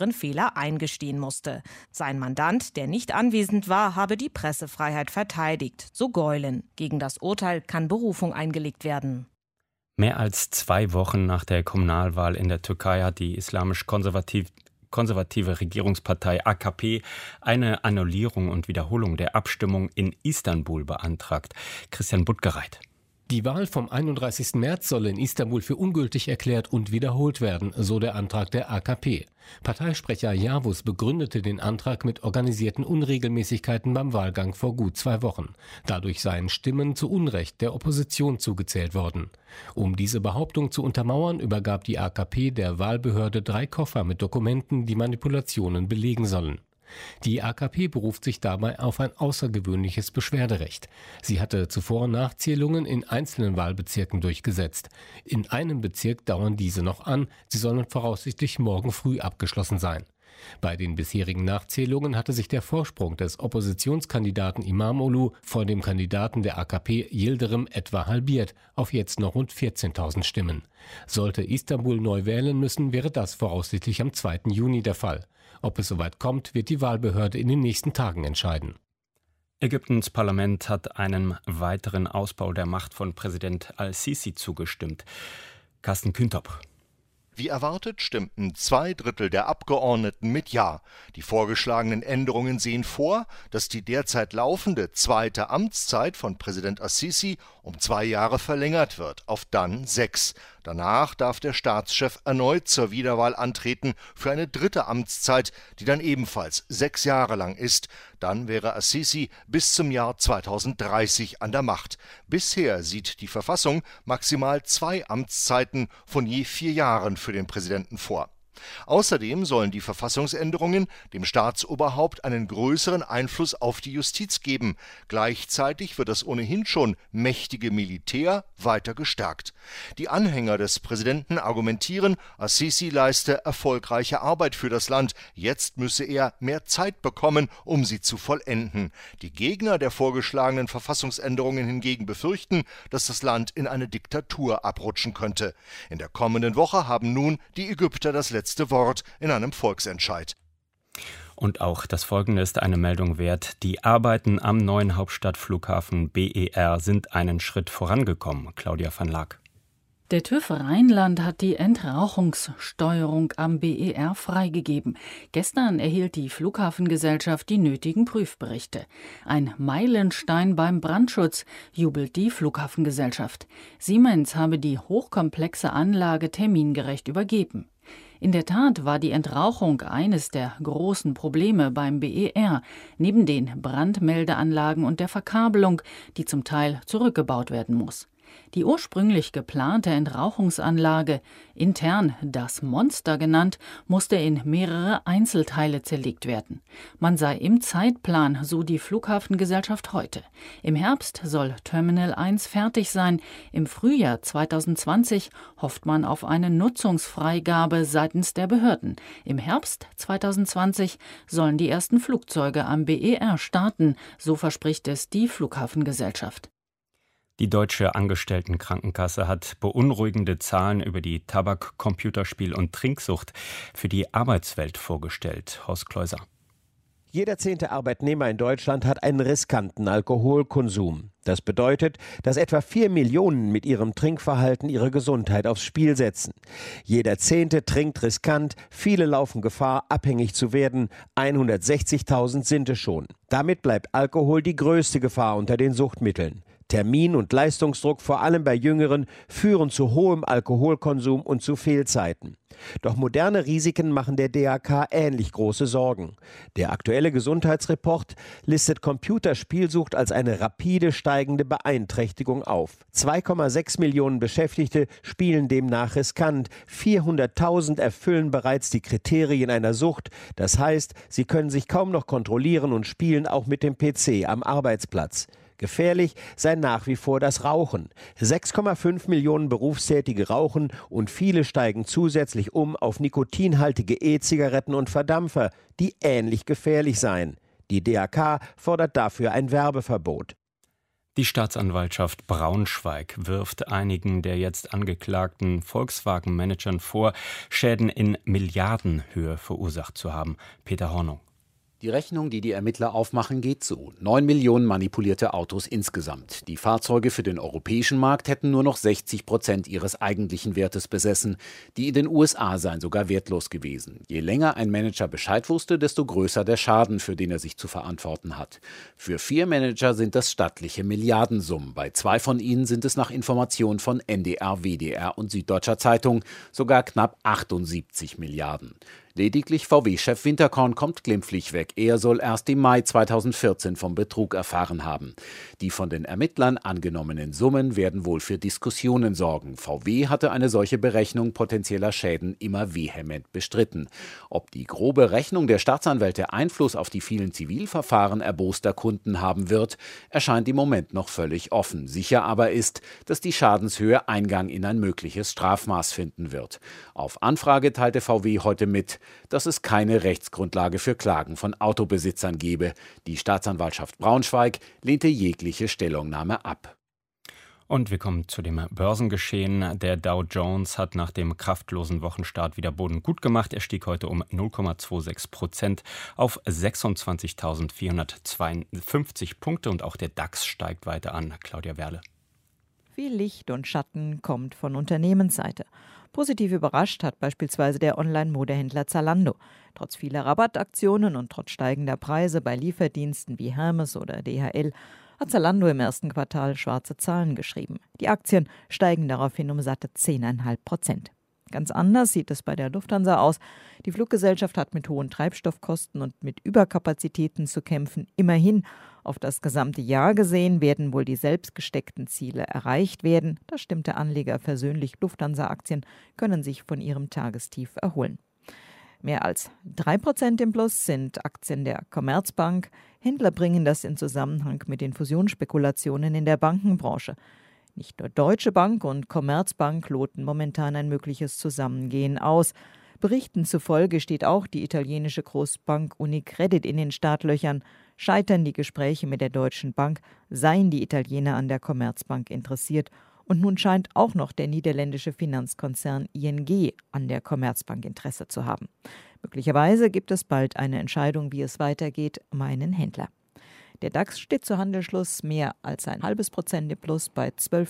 [SPEAKER 14] ihren Fehler eingestehen musste. Sein Mandant, der nicht anwesend war, habe die Pressefreiheit verteidigt, so Geulen. Gegen das Urteil kann Berufung eingelegt werden.
[SPEAKER 2] Mehr als zwei Wochen nach der Kommunalwahl in der Türkei hat die islamisch-konservative konservative Regierungspartei A K P eine Annullierung und Wiederholung der Abstimmung in Istanbul beantragt. Christian Buttgereit.
[SPEAKER 15] Die Wahl vom einunddreißigsten März soll in Istanbul für ungültig erklärt und wiederholt werden, so der Antrag der A K P. Parteisprecher Yavuz begründete den Antrag mit organisierten Unregelmäßigkeiten beim Wahlgang vor gut zwei Wochen. Dadurch seien Stimmen zu Unrecht der Opposition zugezählt worden. Um diese Behauptung zu untermauern, übergab die A K P der Wahlbehörde drei Koffer mit Dokumenten, die Manipulationen belegen sollen. Die A K P beruft sich dabei auf ein außergewöhnliches Beschwerderecht. Sie hatte zuvor Nachzählungen in einzelnen Wahlbezirken durchgesetzt. In einem Bezirk dauern diese noch an, sie sollen voraussichtlich morgen früh abgeschlossen sein. Bei den bisherigen Nachzählungen hatte sich der Vorsprung des Oppositionskandidaten Imamoglu vor dem Kandidaten der A K P Yildirim etwa halbiert, auf jetzt noch rund vierzehntausend Stimmen. Sollte Istanbul neu wählen müssen, wäre das voraussichtlich am zweiten Juni der Fall. Ob es soweit kommt, wird die Wahlbehörde in den nächsten Tagen entscheiden.
[SPEAKER 2] Ägyptens Parlament hat einem weiteren Ausbau der Macht von Präsident al-Sisi zugestimmt. Carsten Küntop.
[SPEAKER 16] Wie erwartet stimmten zwei Drittel der Abgeordneten mit Ja. Die vorgeschlagenen Änderungen sehen vor, dass die derzeit laufende zweite Amtszeit von Präsident al-Sisi um zwei Jahre verlängert wird, auf dann sechs. Danach darf der Staatschef erneut zur Wiederwahl antreten für eine dritte Amtszeit, die dann ebenfalls sechs Jahre lang ist. Dann wäre al-Sisi bis zum Jahr zweitausenddreißig an der Macht. Bisher sieht die Verfassung maximal zwei Amtszeiten von je vier Jahren für den Präsidenten vor. Außerdem sollen die Verfassungsänderungen dem Staatsoberhaupt einen größeren Einfluss auf die Justiz geben. Gleichzeitig wird das ohnehin schon mächtige Militär weiter gestärkt. Die Anhänger des Präsidenten argumentieren, al-Sisi leiste erfolgreiche Arbeit für das Land. Jetzt müsse er mehr Zeit bekommen, um sie zu vollenden. Die Gegner der vorgeschlagenen Verfassungsänderungen hingegen befürchten, dass das Land in eine Diktatur abrutschen könnte. In der kommenden Woche haben nun die Ägypter das letzte letzte Wort in einem Volksentscheid.
[SPEAKER 2] Und auch das Folgende ist eine Meldung wert. Die Arbeiten am neuen Hauptstadtflughafen B E R sind einen Schritt vorangekommen. Claudia van Laak.
[SPEAKER 17] Der TÜV Rheinland hat die Entrauchungssteuerung am B E R freigegeben. Gestern erhielt die Flughafengesellschaft die nötigen Prüfberichte. Ein Meilenstein beim Brandschutz, jubelt die Flughafengesellschaft. Siemens habe die hochkomplexe Anlage termingerecht übergeben. In der Tat war die Entrauchung eines der großen Probleme beim B E R, neben den Brandmeldeanlagen und der Verkabelung, die zum Teil zurückgebaut werden muss. Die ursprünglich geplante Entrauchungsanlage, intern das Monster genannt, musste in mehrere Einzelteile zerlegt werden. Man sei im Zeitplan, so die Flughafengesellschaft heute. Im Herbst soll Terminal eins fertig sein. Im Frühjahr zweitausendzwanzig hofft man auf eine Nutzungsfreigabe seitens der Behörden. Im Herbst zweitausendzwanzig sollen die ersten Flugzeuge am B E R starten, so verspricht es die Flughafengesellschaft.
[SPEAKER 2] Die Deutsche Angestelltenkrankenkasse hat beunruhigende Zahlen über die Tabak-, Computerspiel- und Trinksucht für die Arbeitswelt vorgestellt. Horst Kleuser.
[SPEAKER 18] Jeder zehnte Arbeitnehmer in Deutschland hat einen riskanten Alkoholkonsum. Das bedeutet, dass etwa vier Millionen mit ihrem Trinkverhalten ihre Gesundheit aufs Spiel setzen. Jeder Zehnte trinkt riskant, viele laufen Gefahr, abhängig zu werden. hundertsechzigtausend sind es schon. Damit bleibt Alkohol die größte Gefahr unter den Suchtmitteln. Termin- und Leistungsdruck, vor allem bei Jüngeren, führen zu hohem Alkoholkonsum und zu Fehlzeiten. Doch moderne Risiken machen der D A K ähnlich große Sorgen. Der aktuelle Gesundheitsreport listet Computerspielsucht als eine rapide steigende Beeinträchtigung auf. zwei Komma sechs Millionen Beschäftigte spielen demnach riskant. vierhunderttausend erfüllen bereits die Kriterien einer Sucht. Das heißt, sie können sich kaum noch kontrollieren und spielen auch mit dem P C am Arbeitsplatz. Gefährlich sei nach wie vor das Rauchen. sechs Komma fünf Millionen Berufstätige rauchen und viele steigen zusätzlich um auf nikotinhaltige E-Zigaretten und Verdampfer, die ähnlich gefährlich seien. Die D A K fordert dafür ein Werbeverbot.
[SPEAKER 2] Die Staatsanwaltschaft Braunschweig wirft einigen der jetzt angeklagten Volkswagen-Managern vor, Schäden in Milliardenhöhe verursacht zu haben. Peter Hornung.
[SPEAKER 19] Die Rechnung, die die Ermittler aufmachen, geht so. neun Millionen manipulierte Autos insgesamt. Die Fahrzeuge für den europäischen Markt hätten nur noch sechzig Prozent ihres eigentlichen Wertes besessen. Die in den U S A seien sogar wertlos gewesen. Je länger ein Manager Bescheid wusste, desto größer der Schaden, für den er sich zu verantworten hat. Für vier Manager sind das stattliche Milliardensummen. Bei zwei von ihnen sind es nach Informationen von N D R, W D R und Süddeutscher Zeitung sogar knapp achtundsiebzig Milliarden. Lediglich V W-Chef Winterkorn kommt glimpflich weg. Er soll erst im Mai zweitausendvierzehn vom Betrug erfahren haben. Die von den Ermittlern angenommenen Summen werden wohl für Diskussionen sorgen. V W hatte eine solche Berechnung potenzieller Schäden immer vehement bestritten. Ob die grobe Rechnung der Staatsanwälte Einfluss auf die vielen Zivilverfahren erboster Kunden haben wird, erscheint im Moment noch völlig offen. Sicher aber ist, dass die Schadenshöhe Eingang in ein mögliches Strafmaß finden wird. Auf Anfrage teilte V W heute mit, dass es keine Rechtsgrundlage für Klagen von Autobesitzern gebe. Die Staatsanwaltschaft Braunschweig lehnte jegliche Stellungnahme ab.
[SPEAKER 2] Und wir kommen zu dem Börsengeschehen. Der Dow Jones hat nach dem kraftlosen Wochenstart wieder Boden gut gemacht. Er stieg heute um null Komma sechsundzwanzig Prozent auf sechsundzwanzigtausendvierhundertzweiundfünfzig Punkte. Und auch der DAX steigt weiter an. Claudia Werle.
[SPEAKER 5] Viel Licht und Schatten kommt von Unternehmensseite. Positiv überrascht hat beispielsweise der Online-Modehändler Zalando. Trotz vieler Rabattaktionen und trotz steigender Preise bei Lieferdiensten wie Hermes oder D H L hat Zalando im ersten Quartal schwarze Zahlen geschrieben. Die Aktien steigen daraufhin um satte zehn Komma fünf Prozent. Ganz anders sieht es bei der Lufthansa aus. Die Fluggesellschaft hat mit hohen Treibstoffkosten und mit Überkapazitäten zu kämpfen. Immerhin, auf das gesamte Jahr gesehen, werden wohl die selbst gesteckten Ziele erreicht werden. Da stimmt der Anleger versöhnlich. Lufthansa-Aktien können sich von ihrem Tagestief erholen. Mehr als drei Prozent im Plus sind Aktien der Commerzbank. Händler bringen das in Zusammenhang mit den Fusionsspekulationen in der Bankenbranche. Nicht nur Deutsche Bank und Commerzbank loten momentan ein mögliches Zusammengehen aus. Berichten zufolge steht auch die italienische Großbank Unicredit in den Startlöchern. Scheitern die Gespräche mit der Deutschen Bank, seien die Italiener an der Commerzbank interessiert. Und nun scheint auch noch der niederländische Finanzkonzern I N G an der Commerzbank Interesse zu haben. Möglicherweise gibt es bald eine Entscheidung, wie es weitergeht, meinen Händler. Der DAX steht zu Handelsschluss mehr als ein halbes Prozent im Plus bei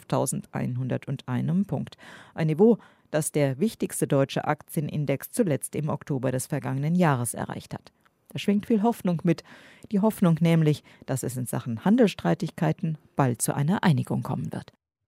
[SPEAKER 5] zwölftausendeinhunderteins Punkt. Ein Niveau, das der wichtigste deutsche Aktienindex zuletzt im Oktober des vergangenen Jahres erreicht hat. Da schwingt viel Hoffnung mit. Die Hoffnung nämlich, dass es in Sachen Handelsstreitigkeiten bald zu einer Einigung kommen wird.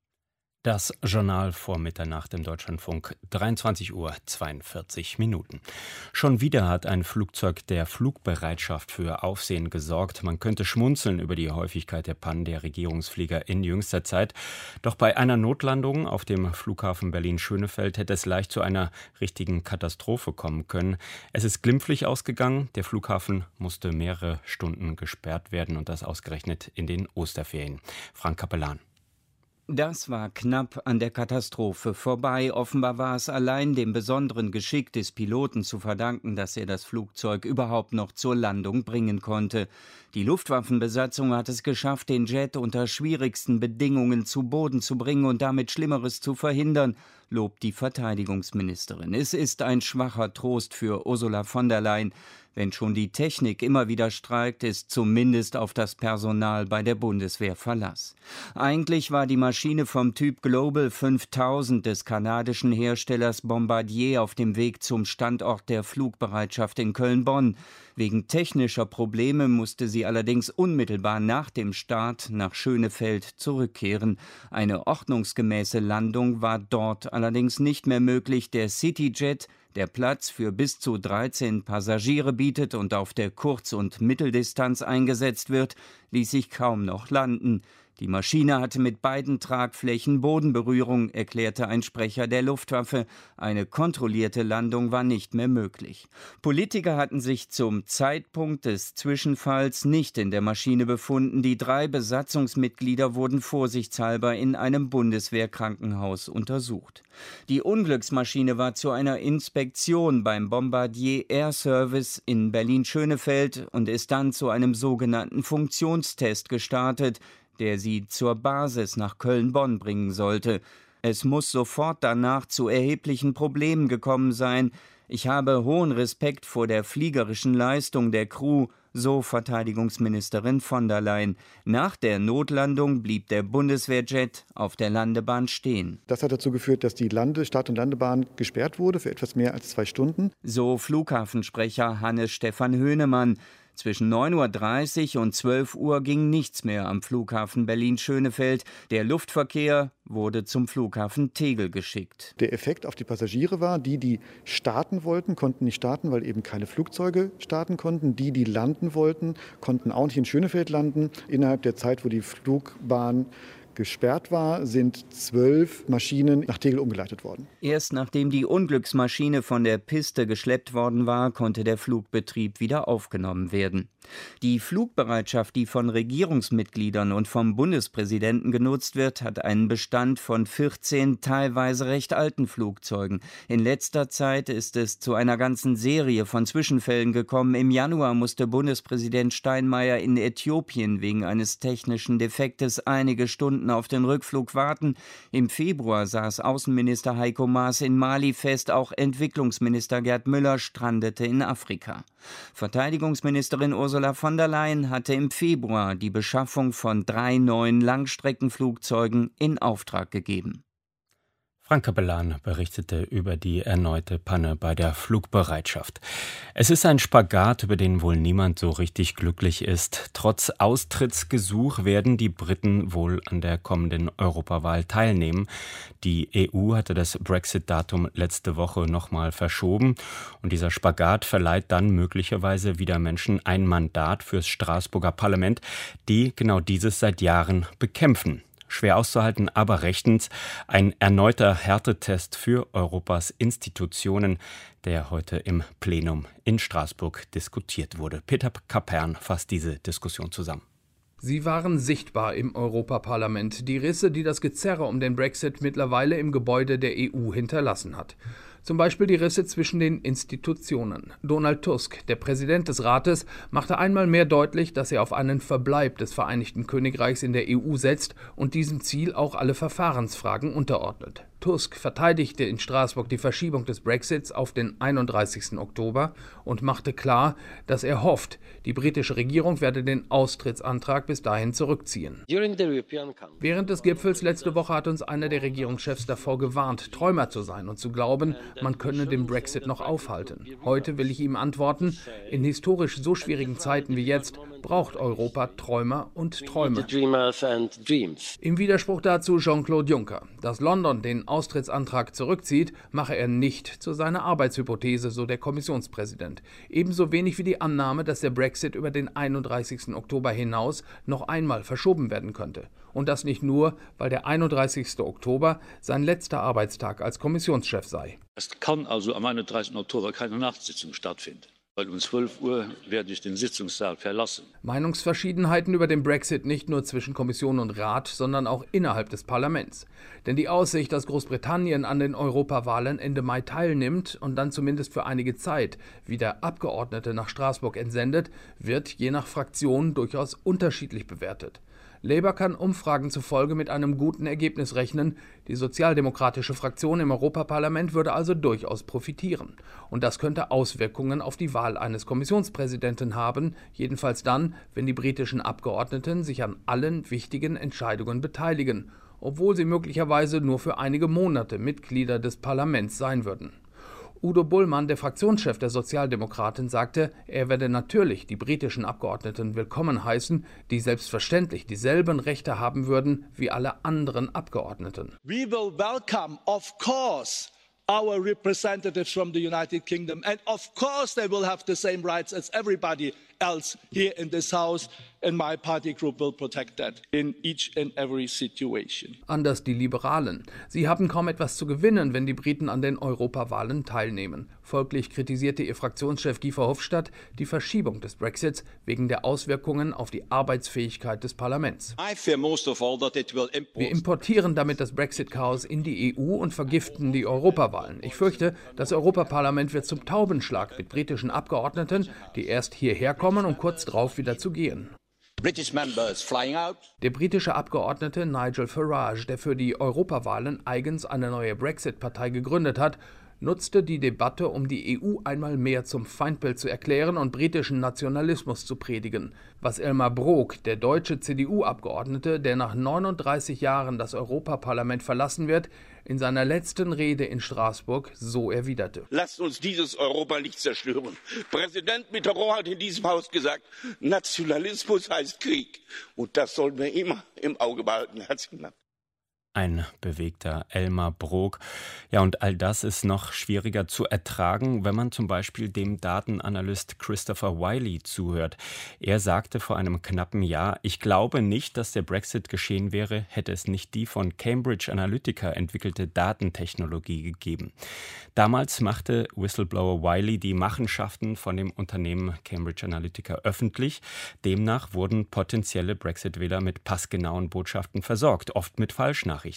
[SPEAKER 2] Das Journal vor Mitternacht im Deutschlandfunk, dreiundzwanzig Uhr zweiundvierzig Minuten. Schon wieder hat ein Flugzeug der Flugbereitschaft für Aufsehen gesorgt. Man könnte schmunzeln über die Häufigkeit der Pannen der Regierungsflieger in jüngster Zeit. Doch bei einer Notlandung auf dem Flughafen Berlin-Schönefeld hätte es leicht zu einer richtigen Katastrophe kommen können. Es ist glimpflich ausgegangen. Der Flughafen musste mehrere Stunden gesperrt werden und das ausgerechnet in den Osterferien. Frank Kapellan.
[SPEAKER 20] Das war knapp an der Katastrophe vorbei. Offenbar war es allein dem besonderen Geschick des Piloten zu verdanken, dass er das Flugzeug überhaupt noch zur Landung bringen konnte. Die Luftwaffenbesatzung hat es geschafft, den Jet unter schwierigsten Bedingungen zu Boden zu bringen und damit Schlimmeres zu verhindern, lobt die Verteidigungsministerin. Es ist ein schwacher Trost für Ursula von der Leyen. Wenn schon die Technik immer wieder streikt, ist zumindest auf das Personal bei der Bundeswehr Verlass. Eigentlich war die Maschine vom Typ Global fünftausend des kanadischen Herstellers Bombardier auf dem Weg zum Standort der Flugbereitschaft in Köln-Bonn. Wegen technischer Probleme musste sie allerdings unmittelbar nach dem Start nach Schönefeld zurückkehren. Eine ordnungsgemäße Landung war dort allerdings nicht mehr möglich. Der CityJet, der Platz für bis zu dreizehn Passagiere bietet und auf der Kurz- und Mitteldistanz eingesetzt wird, ließ sich kaum noch landen. Die Maschine hatte mit beiden Tragflächen Bodenberührung, erklärte ein Sprecher der Luftwaffe. Eine kontrollierte Landung war nicht mehr möglich. Politiker hatten sich zum Zeitpunkt des Zwischenfalls nicht in der Maschine befunden. Die drei Besatzungsmitglieder wurden vorsichtshalber in einem Bundeswehrkrankenhaus untersucht. Die Unglücksmaschine war zu einer Inspektion beim Bombardier Air Service in Berlin-Schönefeld und ist dann zu einem sogenannten Funktionstest gestartet. der sie zur Basis nach Köln-Bonn bringen sollte. Es muss sofort danach zu erheblichen Problemen gekommen sein. Ich habe hohen Respekt vor der fliegerischen Leistung der Crew, so Verteidigungsministerin von der Leyen. Nach der Notlandung blieb der Bundeswehrjet auf der Landebahn stehen.
[SPEAKER 21] Das hat dazu geführt, dass die Lande-, Start- und Landebahn gesperrt wurde für etwas mehr als zwei Stunden.
[SPEAKER 20] So Flughafensprecher Hannes-Stefan Höhnemann. Zwischen neun Uhr dreißig und zwölf Uhr ging nichts mehr am Flughafen Berlin-Schönefeld. Der Luftverkehr wurde zum Flughafen Tegel geschickt.
[SPEAKER 21] Der Effekt auf die Passagiere war, die, die starten wollten, konnten nicht starten, weil eben keine Flugzeuge starten konnten. Die, die landen wollten, konnten auch nicht in Schönefeld landen. Innerhalb der Zeit, wo die Flugbahn gesperrt war, sind zwölf Maschinen nach Tegel umgeleitet worden.
[SPEAKER 20] Erst nachdem die Unglücksmaschine von der Piste geschleppt worden war, konnte der Flugbetrieb wieder aufgenommen werden. Die Flugbereitschaft, die von Regierungsmitgliedern und vom Bundespräsidenten genutzt wird, hat einen Bestand von vierzehn teilweise recht alten Flugzeugen. In letzter Zeit ist es zu einer ganzen Serie von Zwischenfällen gekommen. Im Januar musste Bundespräsident Steinmeier in Äthiopien wegen eines technischen Defektes einige Stunden auf den Rückflug warten. Im Februar saß Außenminister Heiko Maas in Mali fest. Auch Entwicklungsminister Gerd Müller strandete in Afrika. Verteidigungsministerin Ursula von der Leyen hatte im Februar die Beschaffung von drei neuen Langstreckenflugzeugen in Auftrag gegeben.
[SPEAKER 2] Franka Bellan berichtete über die erneute Panne bei der Flugbereitschaft. Es ist ein Spagat, über den wohl niemand so richtig glücklich ist. Trotz Austrittsgesuch werden die Briten wohl an der kommenden Europawahl teilnehmen. Die E U hatte das Brexit-Datum letzte Woche nochmal verschoben. Und dieser Spagat verleiht dann möglicherweise wieder Menschen ein Mandat fürs Straßburger Parlament, die genau dieses seit Jahren bekämpfen. Schwer auszuhalten, aber rechtens ein erneuter Härtetest für Europas Institutionen, der heute im Plenum in Straßburg diskutiert wurde. Peter Kapern fasst diese Diskussion zusammen.
[SPEAKER 22] Sie waren sichtbar im Europaparlament, die Risse, die das Gezerre um den Brexit mittlerweile im Gebäude der E U hinterlassen hat. Zum Beispiel die Risse zwischen den Institutionen. Donald Tusk, der Präsident des Rates, machte einmal mehr deutlich, dass er auf einen Verbleib des Vereinigten Königreichs in der E U setzt und diesem Ziel auch alle Verfahrensfragen unterordnet. Tusk verteidigte in Straßburg die Verschiebung des Brexits auf den einunddreißigsten Oktober und machte klar, dass er hofft, die britische Regierung werde den Austrittsantrag bis dahin zurückziehen. Während des Gipfels letzte Woche hat uns einer der Regierungschefs davor gewarnt, Träumer zu sein und zu glauben, man könne den Brexit noch aufhalten. Heute will ich ihm antworten, in historisch so schwierigen Zeiten wie jetzt braucht Europa Träumer und Träume. Im Widerspruch dazu Jean-Claude Juncker. Dass London den Austrittsantrag zurückzieht, mache er nicht zu seiner Arbeitshypothese, so der Kommissionspräsident. Ebenso wenig wie die Annahme, dass der Brexit über den einunddreißigsten Oktober hinaus noch einmal verschoben werden könnte. Und das nicht nur, weil der einunddreißigste Oktober sein letzter Arbeitstag als Kommissionschef sei.
[SPEAKER 23] Es kann also am einunddreißigsten Oktober keine Nachtsitzung stattfinden, weil um zwölf Uhr werde ich den Sitzungssaal verlassen.
[SPEAKER 22] Meinungsverschiedenheiten über den Brexit nicht nur zwischen Kommission und Rat, sondern auch innerhalb des Parlaments. Denn die Aussicht, dass Großbritannien an den Europawahlen Ende Mai teilnimmt und dann zumindest für einige Zeit wieder Abgeordnete nach Straßburg entsendet, wird je nach Fraktion durchaus unterschiedlich bewertet. Labour kann Umfragen zufolge mit einem guten Ergebnis rechnen. Die sozialdemokratische Fraktion im Europaparlament würde also durchaus profitieren. Und das könnte Auswirkungen auf die Wahl eines Kommissionspräsidenten haben, jedenfalls dann, wenn die britischen Abgeordneten sich an allen wichtigen Entscheidungen beteiligen, obwohl sie möglicherweise nur für einige Monate Mitglieder des Parlaments sein würden. Udo Bullmann, der Fraktionschef der Sozialdemokraten, sagte, er werde natürlich die britischen Abgeordneten willkommen heißen, die selbstverständlich dieselben Rechte haben würden wie alle anderen Abgeordneten.
[SPEAKER 24] We will welcome, of course, our representatives from the United Kingdom, and of course they will have the same rights as everybody else here in this house, and my party group will protect that in each and every situation.
[SPEAKER 22] Anders die Liberalen. Sie haben kaum etwas zu gewinnen, wenn die Briten an den Europawahlen teilnehmen. Folglich kritisierte ihr Fraktionschef Guy Verhofstadt die Verschiebung des Brexits wegen der Auswirkungen auf die Arbeitsfähigkeit des Parlaments.
[SPEAKER 24] I fear most of all that it will import.
[SPEAKER 22] Wir importieren damit das Brexit-Chaos in die E U und vergiften die Europawahlen. Ich fürchte, das Europaparlament wird zum Taubenschlag mit britischen Abgeordneten, die erst hierher kommen, um kurz drauf wieder zu gehen. Der britische Abgeordnete Nigel Farage, der für die Europawahlen eigens eine neue Brexit-Partei gegründet hat, nutzte die Debatte, um die E U einmal mehr zum Feindbild zu erklären und britischen Nationalismus zu predigen. Was Elmar Brok, der deutsche C D U-Abgeordnete, der nach neununddreißig Jahren das Europaparlament verlassen wird, in seiner letzten Rede in Straßburg so erwiderte.
[SPEAKER 1] Lasst uns dieses Europa nicht zerstören. Präsident Mitterrand hat in diesem Haus gesagt, Nationalismus heißt Krieg. Und das sollten wir immer im Auge behalten. Herzlichen Dank.
[SPEAKER 2] Ein bewegter Elmar Brok. Ja, und all das ist noch schwieriger zu ertragen, wenn man zum Beispiel dem Datenanalyst Christopher Wylie zuhört. Er sagte vor einem knappen Jahr, ich glaube nicht, dass der Brexit geschehen wäre, hätte es nicht die von Cambridge Analytica entwickelte Datentechnologie gegeben. Damals machte Whistleblower Wylie die Machenschaften von dem Unternehmen Cambridge Analytica öffentlich. Demnach wurden potenzielle Brexit-Wähler mit passgenauen Botschaften versorgt, oft mit Falschnachrichten.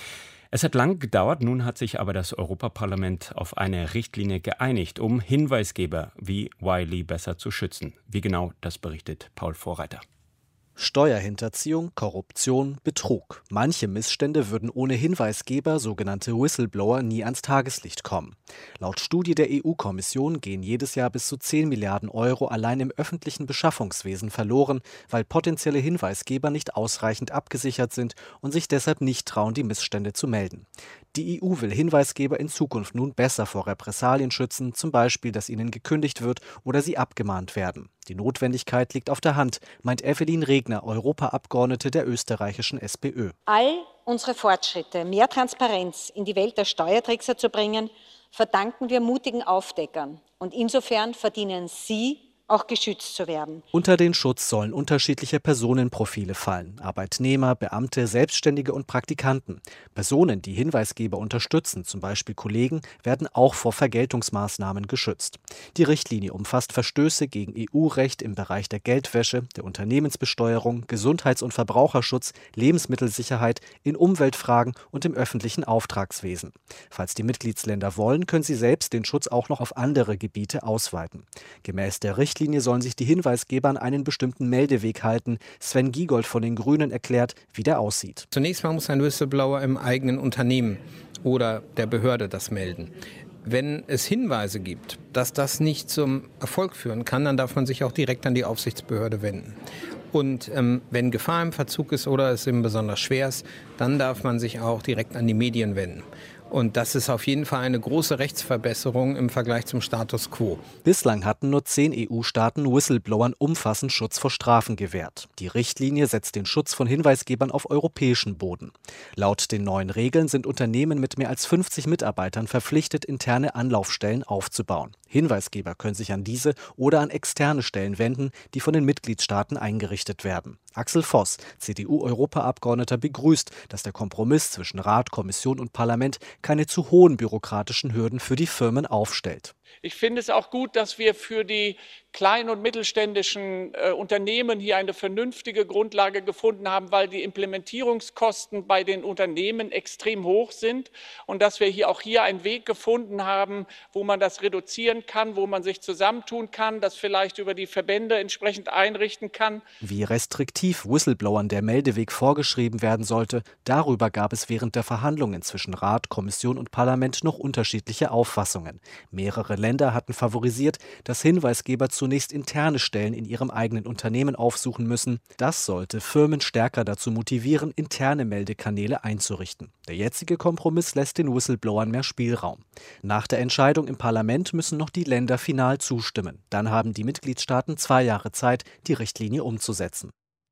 [SPEAKER 2] Es hat lang gedauert, nun hat sich aber das Europaparlament auf eine Richtlinie geeinigt, um Hinweisgeber wie Wylie besser zu schützen. Wie genau, das berichtet Paul Vorreiter.
[SPEAKER 3] Steuerhinterziehung, Korruption, Betrug. Manche Missstände würden ohne Hinweisgeber, sogenannte Whistleblower, nie ans Tageslicht kommen. Laut Studie der E U-Kommission gehen jedes Jahr bis zu zehn Milliarden Euro allein im öffentlichen Beschaffungswesen verloren, weil potenzielle Hinweisgeber nicht ausreichend abgesichert sind und sich deshalb nicht trauen, die Missstände zu melden. Die E U will Hinweisgeber in Zukunft nun besser vor Repressalien schützen, zum Beispiel, dass ihnen gekündigt wird oder sie abgemahnt werden. Die Notwendigkeit liegt auf der Hand, meint Evelyn Regner, Europaabgeordnete der österreichischen SPÖ.
[SPEAKER 4] All unsere Fortschritte, mehr Transparenz in die Welt der Steuertrickser zu bringen, verdanken wir mutigen Aufdeckern. Und insofern verdienen Sie auch geschützt zu werden.
[SPEAKER 3] Unter den Schutz sollen unterschiedliche Personenprofile fallen. Arbeitnehmer, Beamte, Selbstständige und Praktikanten. Personen, die Hinweisgeber unterstützen, zum Beispiel Kollegen, werden auch vor Vergeltungsmaßnahmen geschützt. Die Richtlinie umfasst Verstöße gegen E U-Recht im Bereich der Geldwäsche, der Unternehmensbesteuerung, Gesundheits- und Verbraucherschutz, Lebensmittelsicherheit, in Umweltfragen und im öffentlichen Auftragswesen. Falls die Mitgliedsländer wollen, können sie selbst den Schutz auch noch auf andere Gebiete ausweiten. Gemäß der Richtlinie Richtlinie sollen sich die Hinweisgeber an einen bestimmten Meldeweg halten. Sven Giegold von den Grünen erklärt, wie der aussieht.
[SPEAKER 6] Zunächst mal muss ein Whistleblower im eigenen Unternehmen oder der Behörde das melden. Wenn es Hinweise gibt, dass das nicht zum Erfolg führen kann, dann darf man sich auch direkt an die Aufsichtsbehörde wenden. Und ähm, wenn Gefahr im Verzug ist oder es eben besonders schwer ist, dann darf man sich auch direkt an die Medien wenden. Und das ist auf jeden Fall eine große Rechtsverbesserung im Vergleich zum Status quo.
[SPEAKER 3] Bislang hatten nur zehn E U-Staaten Whistleblowern umfassend Schutz vor Strafen gewährt. Die Richtlinie setzt den Schutz von Hinweisgebern auf europäischen Boden. Laut den neuen Regeln sind Unternehmen mit mehr als fünfzig Mitarbeitern verpflichtet, interne Anlaufstellen aufzubauen. Hinweisgeber können sich an diese oder an externe Stellen wenden, die von den Mitgliedstaaten eingerichtet werden. Axel Voss, C D U-Europaabgeordneter, begrüßt, dass der Kompromiss zwischen Rat, Kommission und Parlament keine zu hohen bürokratischen Hürden für die Firmen aufstellt.
[SPEAKER 25] Ich finde es auch gut, dass wir für die kleinen und mittelständischen äh, Unternehmen hier eine vernünftige Grundlage gefunden haben, weil die Implementierungskosten bei den Unternehmen extrem hoch sind und dass wir hier auch hier einen Weg gefunden haben, wo man das reduzieren kann, wo man sich zusammentun kann, das vielleicht über die Verbände entsprechend einrichten kann.
[SPEAKER 3] Wie restriktiv Whistleblowern der Meldeweg vorgeschrieben werden sollte, darüber gab es während der Verhandlungen zwischen Rat, Kommission und Parlament noch unterschiedliche Auffassungen. Mehrere Länder hatten favorisiert, dass Hinweisgeber zunächst interne Stellen in ihrem eigenen Unternehmen aufsuchen müssen. Das sollte Firmen stärker dazu motivieren, interne Meldekanäle einzurichten. Der jetzige Kompromiss lässt den Whistleblowern mehr Spielraum. Nach der Entscheidung im Parlament müssen noch die Länder final zustimmen. Dann haben die Mitgliedstaaten zwei Jahre Zeit, die Richtlinie umzusetzen.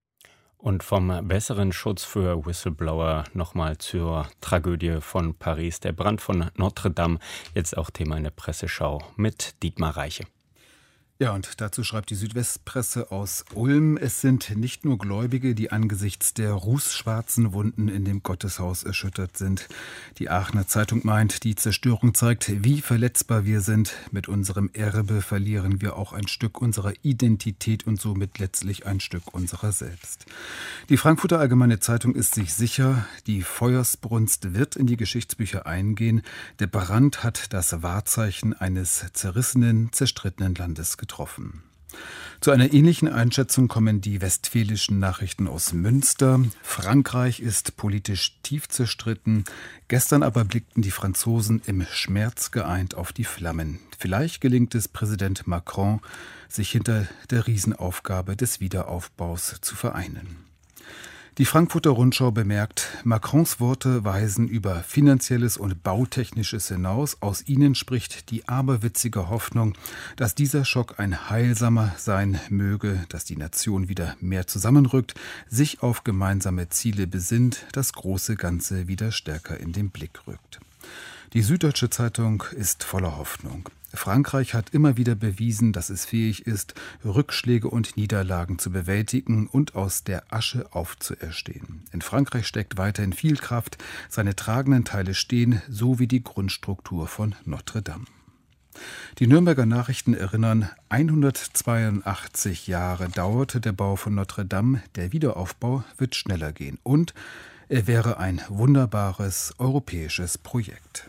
[SPEAKER 2] Und vom besseren Schutz für Whistleblower nochmal zur Tragödie von Paris. Der Brand von Notre Dame, jetzt auch Thema in der Presseschau mit Dietmar Reiche.
[SPEAKER 26] Ja, und dazu schreibt die Südwestpresse aus Ulm, es sind nicht nur Gläubige, die angesichts der rußschwarzen Wunden in dem Gotteshaus erschüttert sind. Die Aachener Zeitung meint, die Zerstörung zeigt, wie verletzbar wir sind. Mit unserem Erbe verlieren wir auch ein Stück unserer Identität und somit letztlich ein Stück unserer selbst. Die Frankfurter Allgemeine Zeitung ist sich sicher, die Feuersbrunst wird in die Geschichtsbücher eingehen. Der Brand hat das Wahrzeichen eines zerrissenen, zerstrittenen Landes getroffen. Zu einer ähnlichen Einschätzung kommen die Westfälischen Nachrichten aus Münster. Frankreich ist politisch tief zerstritten. Gestern aber blickten die Franzosen im Schmerz geeint auf die Flammen. Vielleicht gelingt es Präsident Macron, sich hinter der Riesenaufgabe des Wiederaufbaus zu vereinen. Die Frankfurter Rundschau bemerkt, Macrons Worte weisen über Finanzielles und Bautechnisches hinaus. Aus ihnen spricht die aberwitzige Hoffnung, dass dieser Schock ein heilsamer sein möge, dass die Nation wieder mehr zusammenrückt, sich auf gemeinsame Ziele besinnt, das große Ganze wieder stärker in den Blick rückt. Die Süddeutsche Zeitung ist voller Hoffnung. Frankreich hat immer wieder bewiesen, dass es fähig ist, Rückschläge und Niederlagen zu bewältigen und aus der Asche aufzuerstehen. In Frankreich steckt weiterhin viel Kraft, seine tragenden Teile stehen, so wie die Grundstruktur von Notre Dame. Die Nürnberger Nachrichten erinnern, hundertzweiundachtzig Jahre dauerte der Bau von Notre Dame, der Wiederaufbau wird schneller gehen und er wäre ein wunderbares europäisches Projekt.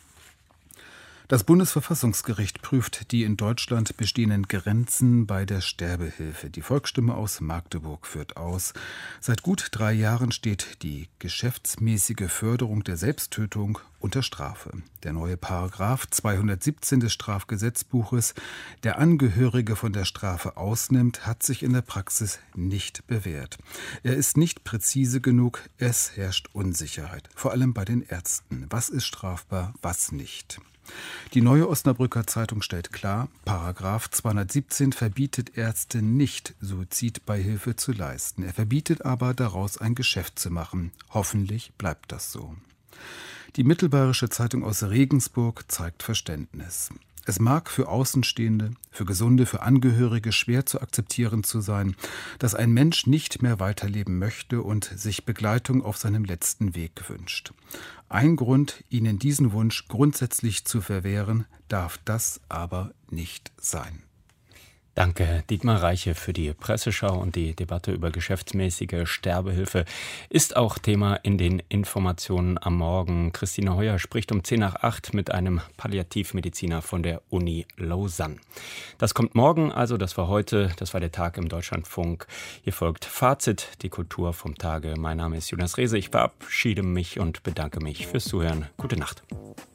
[SPEAKER 26] Das Bundesverfassungsgericht prüft die in Deutschland bestehenden Grenzen bei der Sterbehilfe. Die Volksstimme aus Magdeburg führt aus. Seit gut drei Jahren steht die geschäftsmäßige Förderung der Selbsttötung unter Strafe. Der neue Paragraph zweihundertsiebzehn des Strafgesetzbuches, der Angehörige von der Strafe ausnimmt, hat sich in der Praxis nicht bewährt. Er ist nicht präzise genug, es herrscht Unsicherheit, vor allem bei den Ärzten. Was ist strafbar, was nicht? Die Neue Osnabrücker Zeitung stellt klar, Paragraph zweihundertsiebzehn verbietet Ärzten nicht, Suizidbeihilfe zu leisten. Er verbietet aber, daraus ein Geschäft zu machen. Hoffentlich bleibt das so. Die Mittelbayerische Zeitung aus Regensburg zeigt Verständnis. Es mag für Außenstehende, für Gesunde, für Angehörige schwer zu akzeptieren zu sein, dass ein Mensch nicht mehr weiterleben möchte und sich Begleitung auf seinem letzten Weg wünscht. Ein Grund, ihnen diesen Wunsch grundsätzlich zu verwehren, darf das aber nicht sein.
[SPEAKER 2] Danke, Dietmar Reiche, für die Presseschau und die Debatte über geschäftsmäßige Sterbehilfe ist auch Thema in den Informationen am Morgen. Christine Heuer spricht um zehn nach acht mit einem Palliativmediziner von der Uni Lausanne. Das kommt morgen, also das war heute, das war der Tag im Deutschlandfunk. Hier folgt Fazit, die Kultur vom Tage. Mein Name ist Jonas Rehse, ich verabschiede mich und bedanke mich fürs Zuhören. Gute Nacht.